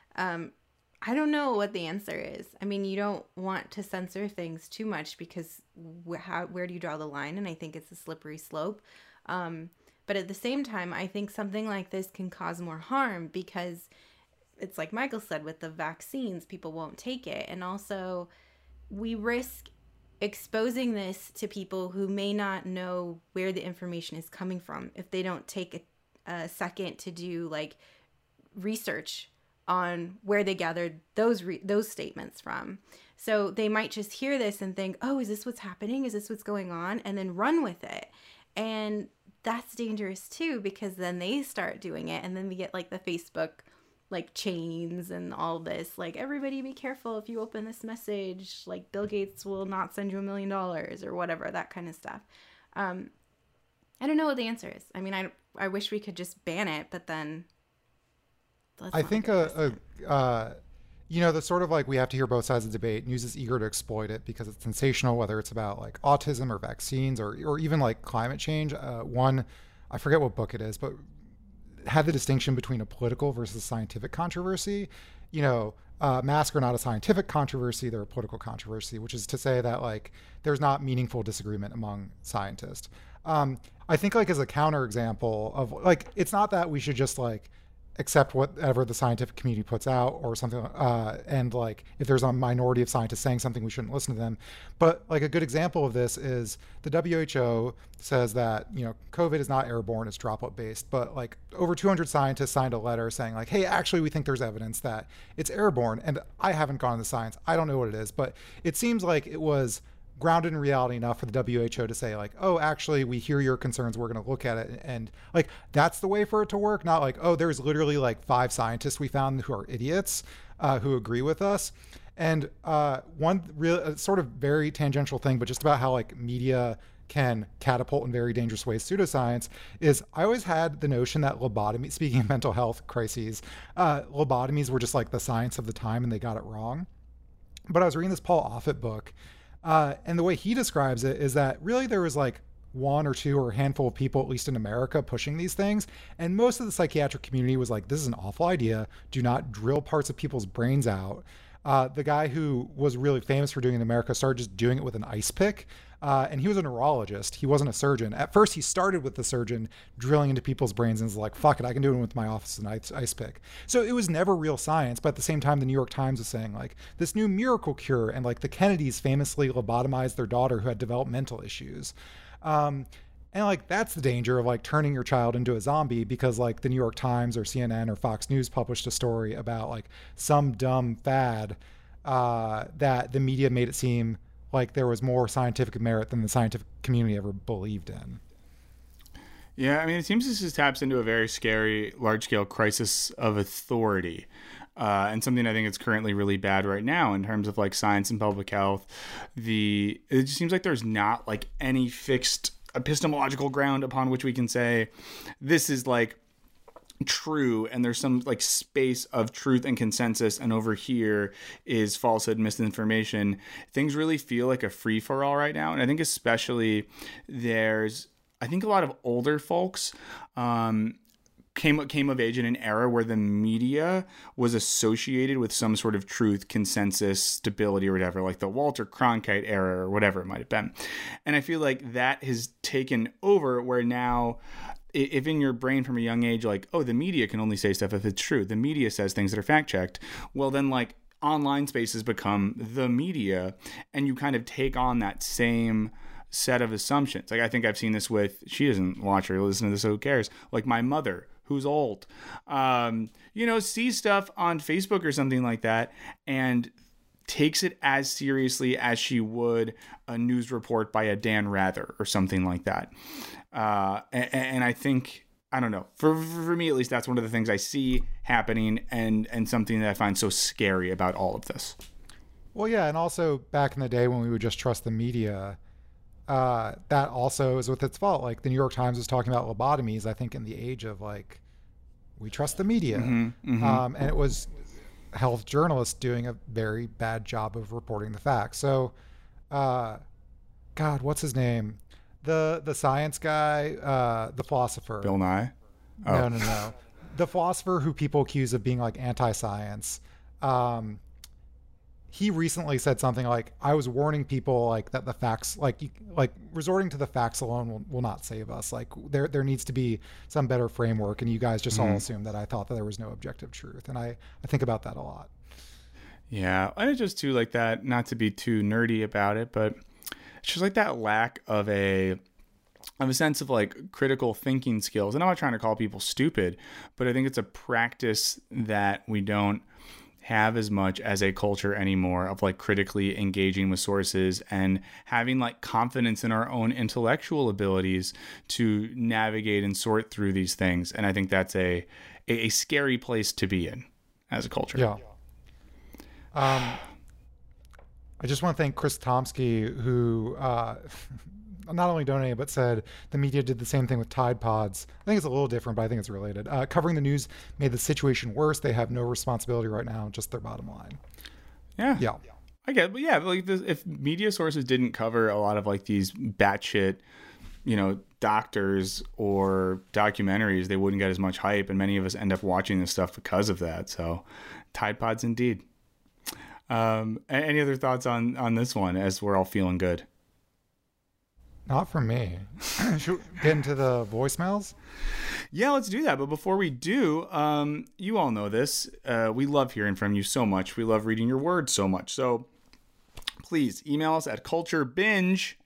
I don't know what the answer is. I mean, you don't want to censor things too much because where do you draw the line? And I think it's a slippery slope. But at the same time, I think something like this can cause more harm because it's like Michael said, with the vaccines, people won't take it. And also we risk exposing this to people who may not know where the information is coming from if they don't take a second to do like research on where they gathered those statements from. So they might just hear this and think, oh, is this what's happening? Is this what's going on? And then run with it. And that's dangerous too, because then they start doing it. And then we get like the Facebook like chains and all this, like, everybody be careful if you open this message, like Bill Gates will not send you $1 million or whatever, that kind of stuff. I don't know what the answer is. I mean, I wish we could just ban it, but then I think the sort of like we have to hear both sides of the debate. News is eager to exploit it because it's sensational, whether it's about like autism or vaccines or even like climate change. One, I forget what book it is, but had the distinction between a political versus scientific controversy. Masks are not a scientific controversy, they're a political controversy, which is to say that like there's not meaningful disagreement among scientists. I think like as a counterexample of like, it's not that we should just like accept whatever the scientific community puts out or something. And like, if there's a minority of scientists saying something, we shouldn't listen to them. But like a good example of this is the WHO says that, COVID is not airborne, it's droplet based, but like over 200 scientists signed a letter saying like, hey, actually, we think there's evidence that it's airborne. And I haven't gone into science. I don't know what it is, but it seems like it was grounded in reality enough for the WHO to say like, oh, actually, we hear your concerns. We're going to look at it. And like, that's the way for it to work. Not like, oh, there's literally like 5 scientists we found who are idiots who agree with us. And one real sort of very tangential thing, but just about how like media can catapult in very dangerous ways pseudoscience is I always had the notion that lobotomy, speaking of mental health crises, lobotomies were just like the science of the time and they got it wrong. But I was reading this Paul Offit book, and the way he describes it is that really there was like 1 or 2 or a handful of people, at least in America, pushing these things. And most of the psychiatric community was like, this is an awful idea. Do not drill parts of people's brains out. The guy who was really famous for doing it in America started just doing it with an ice pick. And he was a neurologist. He wasn't a surgeon. At first, he started with the surgeon drilling into people's brains and was like, fuck it, I can do it with my office and ice pick. So it was never real science. But at the same time, the New York Times was saying like this new miracle cure. And like the Kennedys famously lobotomized their daughter who had developmental issues. And And like, that's the danger of like turning your child into a zombie, because like the New York Times or CNN or Fox News published a story about like some dumb fad that the media made it seem like there was more scientific merit than the scientific community ever believed in. Yeah, I mean, it seems this just taps into a very scary, large-scale crisis of authority. And something I think is currently really bad right now in terms of like science and public health. It just seems like there's not like any fixed epistemological ground upon which we can say this is like true, and there's some like space of truth and consensus, and over here is falsehood, misinformation. Things really feel like a free-for-all right now, and I think especially I think a lot of older folks came of age in an era where the media was associated with some sort of truth, consensus, stability, or whatever, like the Walter Cronkite era or whatever it might have been. And I feel like that has taken over, where now, if in your brain from a young age, like, oh, the media can only say stuff if it's true, the media says things that are fact checked, well, then like online spaces become the media, and you kind of take on that same set of assumptions. Like, I think I've seen this with, she doesn't watch or listen to this, so who cares? Like my mother, who's old, sees stuff on Facebook or something like that and takes it as seriously as she would a news report by a Dan Rather or something like that. And I think, I don't know, for me at least, that's one of the things I see happening, and something that I find so scary about all of this. Well, yeah, and also back in the day when we would just trust the media, that also is with its fault. Like the New York Times was talking about lobotomies, I think, in the age of like, we trust the media. And it was health journalists doing a very bad job of reporting the facts. So, God, what's his name? The science guy, the philosopher. Bill Nye? Oh. No. The philosopher who people accuse of being like anti-science. He recently said something like, I was warning people like that the facts, like resorting to the facts alone will not save us. Like there needs to be some better framework. And you guys just all assume that I thought that there was no objective truth. And I think about that a lot. Yeah. And it's just too like that, not to be too nerdy about it, but it's just like that lack of a sense of like critical thinking skills. And I'm not trying to call people stupid, but I think it's a practice that we don't have as much as a culture anymore, of like critically engaging with sources and having like confidence in our own intellectual abilities to navigate and sort through these things. And I think that's a scary place to be in as a culture. Yeah. I just want to thank Chris Tomsky, who not only donated, but said the media did the same thing with Tide Pods. I think it's a little different, but I think it's related. Covering the news made the situation worse. They have no responsibility right now, just their bottom line. Yeah. I get it. But yeah, like if media sources didn't cover a lot of like these batshit, doctors or documentaries, they wouldn't get as much hype. And many of us end up watching this stuff because of that. So Tide Pods indeed. Any other thoughts on this one as we're all feeling good? Not from me. Should we get into the voicemails? Yeah, let's do that. But before we do, you all know this. We love hearing from you so much. We love reading your words so much. So please email us at culturebinge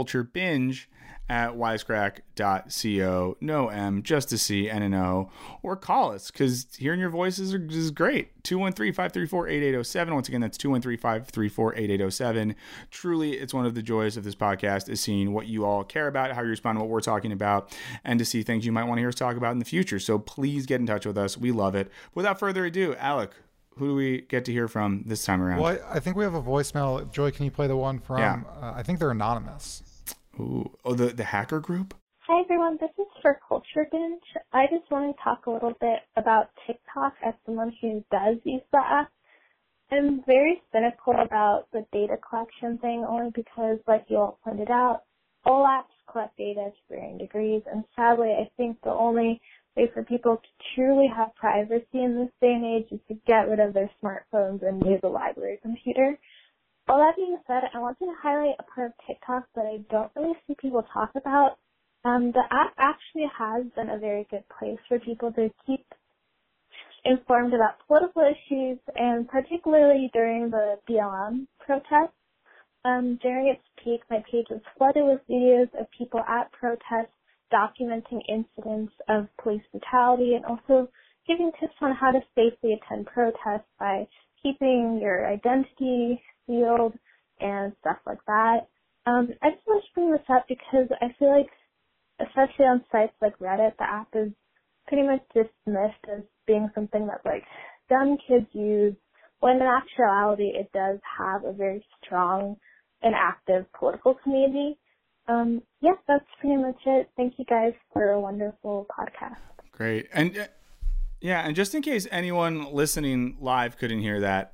at wisecrack.co. No M, just a C and an O. Or call us, because hearing your voices is great. 213-534-8807. Once again, that's 213-534-8807. Truly, it's one of the joys of this podcast is seeing what you all care about, how you respond to what we're talking about, and to see things you might want to hear us talk about in the future. So please get in touch with us. We love it. Without further ado, Alec, who do we get to hear from this time around? Well, I think we have a voicemail. Joy, can you play the one from, I think they're anonymous. Ooh. Oh, the hacker group? Hi, everyone. This is for Culture Binge. I just want to talk a little bit about TikTok as someone who does use the app. I'm very cynical about the data collection thing only because, like you all pointed out, all apps collect data to varying degrees. And sadly, I think the only way for people to truly have privacy in this day and age is to get rid of their smartphones and use a library computer. All that being said, I want to highlight a part of TikTok that I don't really see people talk about. The app actually has been a very good place for people to keep informed about political issues, and particularly during the BLM protests. During its peak, my page was flooded with videos of people at protests documenting incidents of police brutality and also giving tips on how to safely attend protests by keeping your identity sealed and stuff like that. I just wanted to bring this up because I feel like, especially on sites like Reddit, the app is pretty much dismissed as being something that like dumb kids use, when in actuality it does have a very strong and active political community. Yes, that's pretty much it. Thank you guys for a wonderful podcast. Great. And yeah, and just in case anyone listening live couldn't hear that,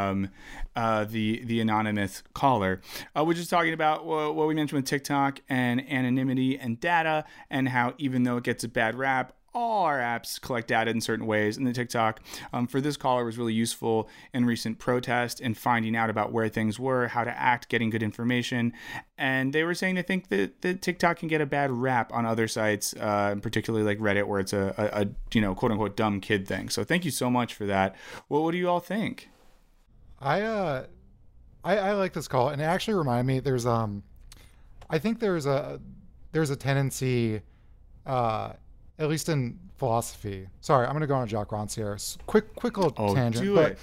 the anonymous caller, we're just talking about what we mentioned with TikTok and anonymity and data, and how even though it gets a bad rap, all our apps collect data in certain ways. And the TikTok for this caller was really useful in recent protest and finding out about where things were, how to act, getting good information. And they were saying they think that TikTok can get a bad rap on other sites, particularly like Reddit, where it's a quote unquote dumb kid thing. So thank you so much for that. Well, what do you all think? I like this call, and it actually reminded me. There's I think there's a tendency, at least in philosophy. Sorry, I'm going to go on a Jacques Rancière here. Quick little tangent. But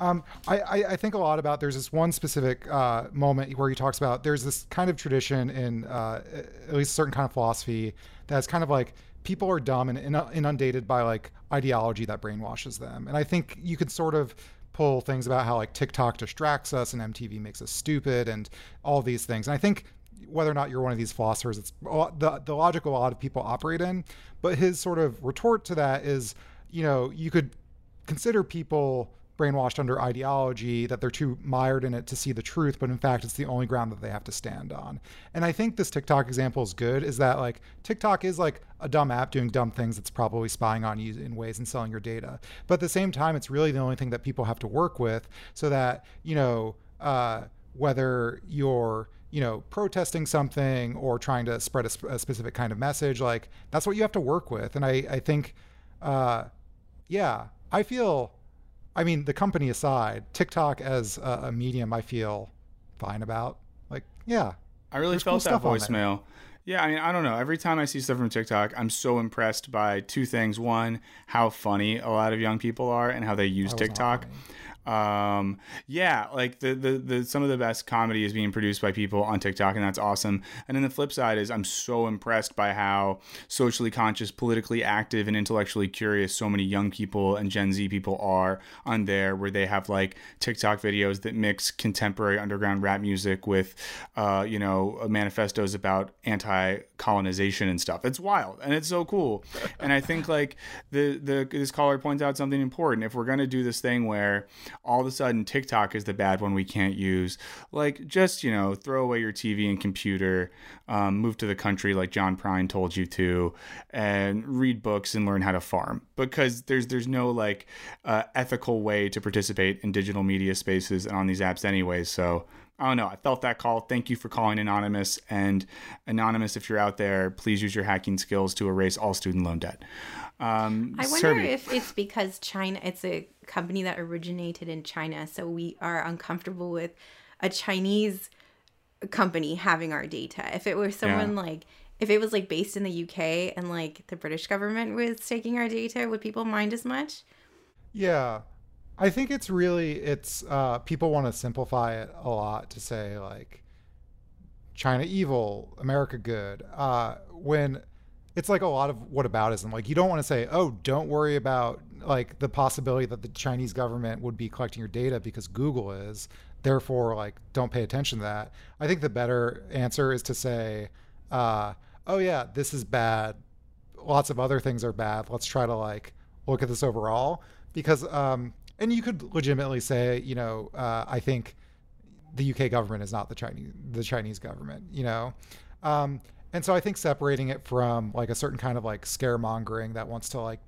I think a lot about, there's this one specific moment where he talks about, there's this kind of tradition in at least a certain kind of philosophy that's kind of like, people are dumb and inundated by like ideology that brainwashes them. And I think you could sort of pull things about how like TikTok distracts us and MTV makes us stupid and all of these things. And I think whether or not you're one of these philosophers, it's the logic a lot of people operate in. But his sort of retort to that is, you could consider people brainwashed under ideology, that they're too mired in it to see the truth, but in fact, it's the only ground that they have to stand on. And I think this TikTok example is good, is that like TikTok is like a dumb app doing dumb things that's probably spying on you in ways and selling your data. But at the same time, it's really the only thing that people have to work with, so that, whether you're protesting something or trying to spread a specific kind of message, like that's what you have to work with. And I think, I mean, the company aside, TikTok as a medium, I feel fine about. Like, yeah. I really felt that voicemail. Yeah, I mean, I don't know. Every time I see stuff from TikTok, I'm so impressed by two things. One, how funny a lot of young people are and how they use TikTok. Like the some of the best comedy is being produced by people on TikTok, and that's awesome. And then the flip side is I'm so impressed by how socially conscious, politically active, and intellectually curious so many young people and Gen Z people are on there, where they have like TikTok videos that mix contemporary underground rap music with manifestos about anti-colonization and stuff. It's wild and it's so cool. And I think like this caller points out something important. If we're going to do this thing where all of a sudden TikTok is the bad one we can't use, like just throw away your TV and computer, move to the country like John Prine told you to, and read books and learn how to farm, because there's no like ethical way to participate in digital media spaces and on these apps anyways. So I don't know. I felt that call. Thank you for calling Anonymous. And Anonymous, if you're out there, please use your hacking skills to erase all student loan debt. I wonder if it's because China, it's a company that originated in China, so we are uncomfortable with a Chinese company having our data. If it were someone like, if it was like based in the UK and like the British government was taking our data, would people mind as much? Yeah. I think it's people want to simplify it a lot to say like China evil, America good. When it's like a lot of whataboutism. Like you don't want to say, oh, don't worry about like the possibility that the Chinese government would be collecting your data because Google is. Therefore, like don't pay attention to that. I think the better answer is to say, oh yeah, this is bad. Lots of other things are bad. Let's try to like look at this overall, because and you could legitimately say, I think the UK government is not the Chinese government, and so I think separating it from like a certain kind of like scaremongering that wants to like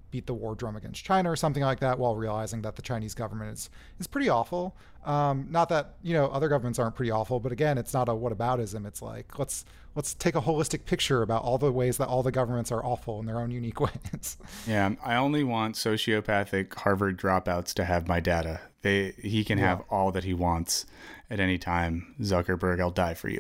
beat the war drum against China or something like that, while realizing that the Chinese government is pretty awful. Not that, other governments aren't pretty awful, but again, it's not a whataboutism. It's like, let's take a holistic picture about all the ways that all the governments are awful in their own unique ways. Yeah, I only want sociopathic Harvard dropouts to have my data. He can have all that he wants at any time. Zuckerberg, I'll die for you.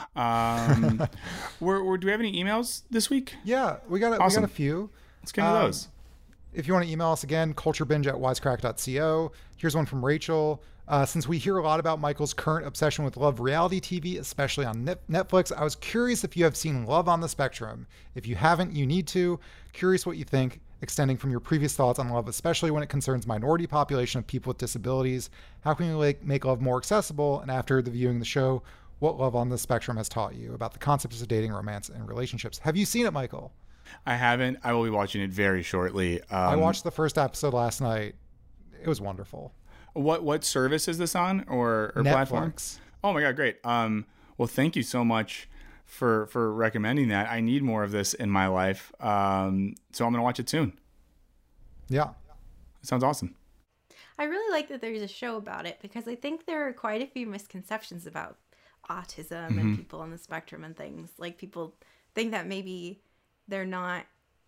Do we have any emails this week? Yeah, we got a few. Let's get into those. If you want to email us again, culturebinge@wisecrack.co. Here's one from Rachel. Since we hear a lot about Michael's current obsession with love reality TV, especially on Netflix, I was curious if you have seen Love on the Spectrum. If you haven't, you need to. Curious what you think, extending from your previous thoughts on love, especially when it concerns minority population of people with disabilities. How can you make love more accessible? And after the viewing the show, what Love on the Spectrum has taught you about the concepts of dating, romance, and relationships. Have you seen it, Michael? I haven't. I will be watching it very shortly. I watched the first episode last night. It was wonderful. What service is this on, or Netflix. Platform? Oh my God, great. Well, thank you so much for recommending that. I need more of this in my life. So I'm gonna watch it soon. Yeah, it sounds awesome. I really like that there's a show about it, because I think there are quite a few misconceptions about autism and people on the spectrum and things. Like, people think that maybe they're not,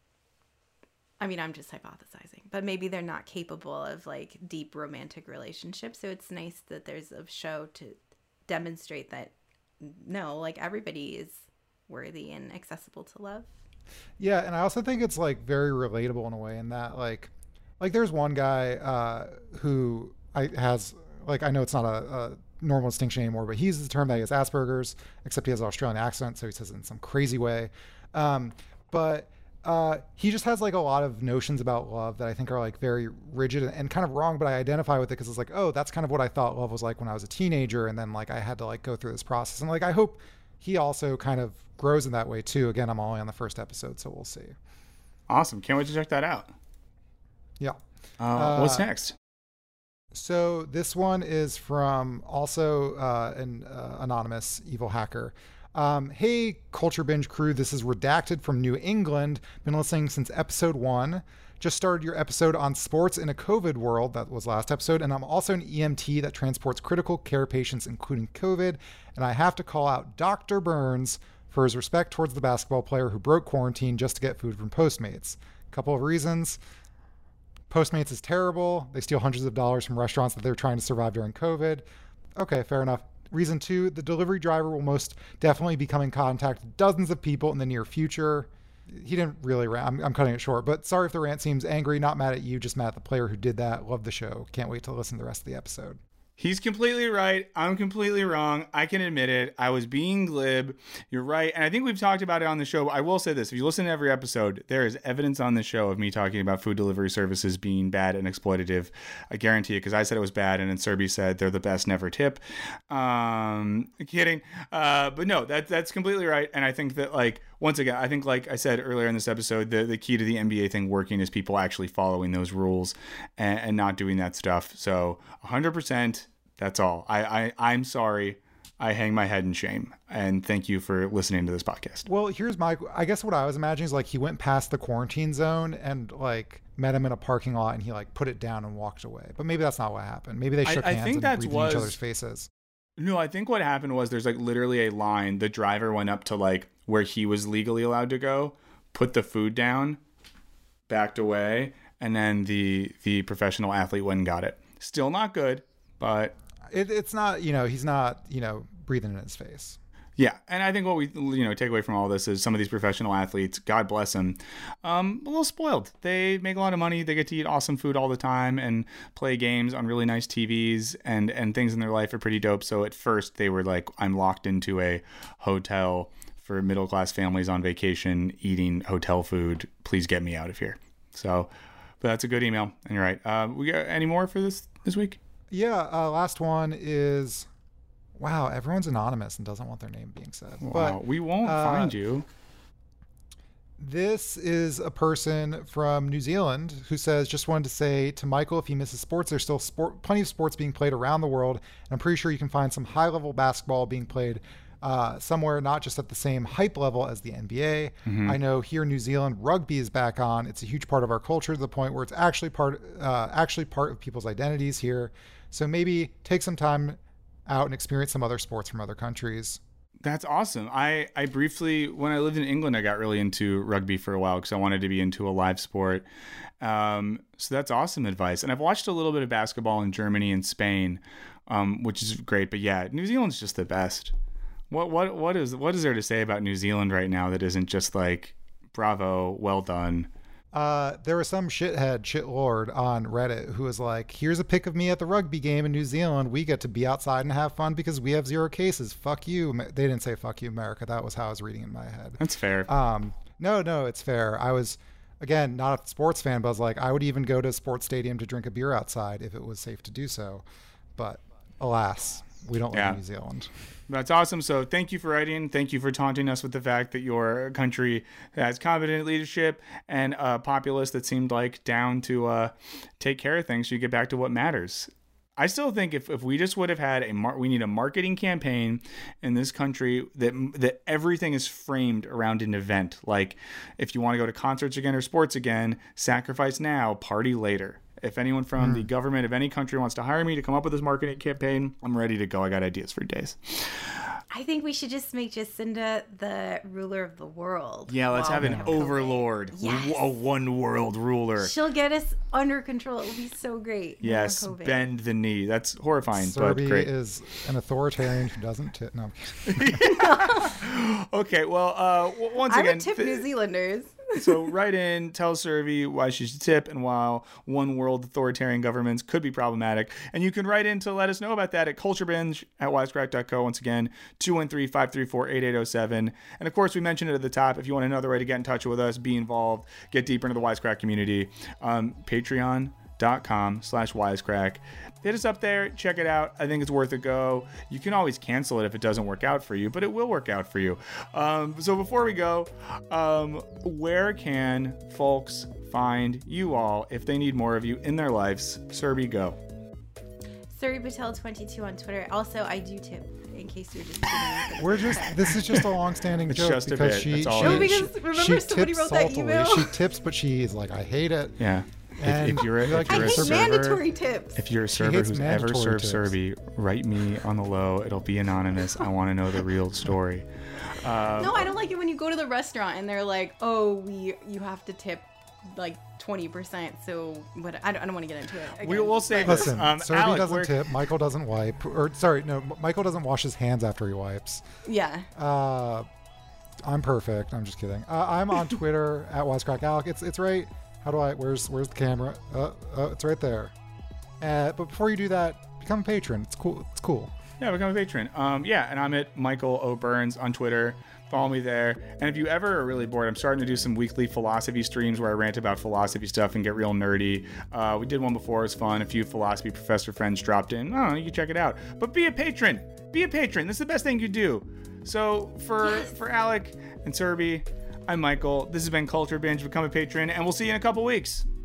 I mean, I'm just hypothesizing, but maybe they're not capable of like deep romantic relationships. So it's nice that there's a show to demonstrate that no, like, everybody is worthy and accessible to love. Yeah, and I also think it's like very relatable in a way, in that like there's one guy who has, like, I know it's not a normal distinction anymore, but he uses the term that he has Asperger's, except he has an Australian accent, so he says it in some crazy way. But he just has like a lot of notions about love that I think are like very rigid and kind of wrong, but I identify with it because it's like, oh, that's kind of what I thought love was like when I was a teenager. And then like I had to like go through this process. And like, I hope he also kind of grows in that way too. Again, I'm only on the first episode, so we'll see. Awesome. Can't wait to check that out. Yeah. What's next? So this one is from also an anonymous evil hacker. Hey, Culture Binge crew, this is Redacted from New England. Been listening since episode 1. Just started your episode on sports in a COVID world. That was last episode. And I'm also an EMT that transports critical care patients, including COVID. And I have to call out Dr. Burns for his respect towards the basketball player who broke quarantine just to get food from Postmates. A couple of reasons. Postmates is terrible. They steal hundreds of dollars from restaurants that they're trying to survive during COVID. Okay, fair enough. Reason 2, the delivery driver will most definitely be coming in contact with dozens of people in the near future. He didn't really rant. I'm cutting it short, but sorry if the rant seems angry. Not mad at you, just mad at the player who did that. Love the show. Can't wait to listen to the rest of the episode. He's completely right. I'm completely wrong. I can admit it. I was being glib. You're right. And I think we've talked about it on the show. But I will say this. If you listen to every episode, there is evidence on the show of me talking about food delivery services being bad and exploitative. I guarantee it, because I said it was bad, and then Serby said they're the best, never tip. Kidding. But no, that's completely right. And I think that, like, once again, I think, like I said earlier in this episode, the key to the NBA thing working is people actually following those rules and not doing that stuff. So 100%, that's all. I'm sorry. I hang my head in shame. And thank you for listening to this podcast. Well, I guess what I was imagining is like he went past the quarantine zone and like met him in a parking lot and he like put it down and walked away. But maybe that's not what happened. Maybe they shook hands and breathed in each other's faces. No, I think what happened was there's like literally a line. The driver went up to like where he was legally allowed to go, put the food down, backed away, and then the professional athlete went and got it. Still not good, but it's not, he's not, breathing in his face. Yeah, and I think what we take away from all this is some of these professional athletes, God bless them, a little spoiled. They make a lot of money. They get to eat awesome food all the time and play games on really nice TVs, and things in their life are pretty dope. So at first they were like, I'm locked into a hotel for middle-class families on vacation eating hotel food. Please get me out of here. So, but that's a good email. And you're right. We got any more for this week? Yeah, last one is... Wow, everyone's anonymous and doesn't want their name being said. Wow, but we won't find you. This is a person from New Zealand who says, just wanted to say to Michael, if he misses sports, there's still plenty of sports being played around the world. And I'm pretty sure you can find some high-level basketball being played somewhere not just at the same hype level as the NBA. I know here in New Zealand, rugby is back on. It's a huge part of our culture to the point where it's actually part of people's identities here. So maybe take some time out and experience some other sports from other countries. That's awesome. I briefly, when I lived in England, I got really into rugby for a while because I wanted to be into a live sport. So that's awesome advice. And I've watched a little bit of basketball in Germany and Spain, which is great. But yeah, New Zealand's just the best. What is there to say about New Zealand right now that isn't just like, bravo, well done? There was some shitlord on Reddit who was like, here's a pic of me at the rugby game in New Zealand. We get to be outside and have fun because we have 0 cases. Fuck you. They didn't say fuck you, America. That was how I was reading in my head. That's fair. No, it's fair. I was, again, not a sports fan, but I was like, I would even go to a sports stadium to drink a beer outside if it was safe to do so. But alas, we don't live in New Zealand. That's awesome. So thank you for writing. Thank you for taunting us with the fact that your country has competent leadership and a populace that seemed like down to take care of things so you get back to what matters. I still think if we just would have had we need a marketing campaign in this country that everything is framed around an event. Like if you want to go to concerts again or sports again, sacrifice now, party later. If anyone from the government of any country wants to hire me to come up with this marketing campaign, I'm ready to go. I got ideas for days. I think we should just make Jacinda the ruler of the world. Yeah, let's have an overlord. Yes. A one world ruler. She'll get us under control. It will be so great. Yes, bend the knee. That's horrifying, Serby but great. is an authoritarian who doesn't tip. No. Okay, well, once I again. would tip New Zealanders. So write in, tell Serby why she should tip and why one world authoritarian governments could be problematic. And you can write in to let us know about that at culturebinge@wisecrack.co. Once again, 213-534-8807. And of course, we mentioned it at the top. If you want another way to get in touch with us, be involved, get deeper into the Wisecrack community, patreon.com/wisecrack. Hit us up there, check it out. I think it's worth a go. You can always cancel it if it doesn't work out for you, but it will work out for you. So before we go, where can folks find you all if they need more of you in their lives? Serby, go. Surrey Patel 22 on Twitter. Also, I do tip. In case you're just kidding. This is just a long-standing joke just a because bit. she That's all she, it No, because remember somebody tips wrote that saltily. email? She tips, but she's like, I hate it. Yeah. And if you're a I hate server, mandatory tips. if you're a server hates who's ever mandatory served tips. Serby, write me on the low. It'll be anonymous. I want to know the real story. No, I don't like it when you go to the restaurant and they're like, "Oh, you have to tip like 20%." So, but I don't want to get into it. Again. We'll save this. Listen, Serby Alec, doesn't tip. Michael doesn't wipe. Michael doesn't wash his hands after he wipes. Yeah. I'm perfect. I'm just kidding. I'm on Twitter at @WisecrackAlec. It's right. How do I? Where's the camera? It's right there. But before you do that, become a patron. It's cool. It's cool. Yeah, become a patron. And I'm at Michael O. Burns on Twitter. Follow me there. And if you ever are really bored, I'm starting to do some weekly philosophy streams where I rant about philosophy stuff and get real nerdy. We did one before. It was fun. A few philosophy professor friends dropped in. Oh, you can check it out. But be a patron. Be a patron. This is the best thing you do. So for Alec and Serby, I'm Michael. This has been Culture Binge. Become a patron, and we'll see you in a couple weeks.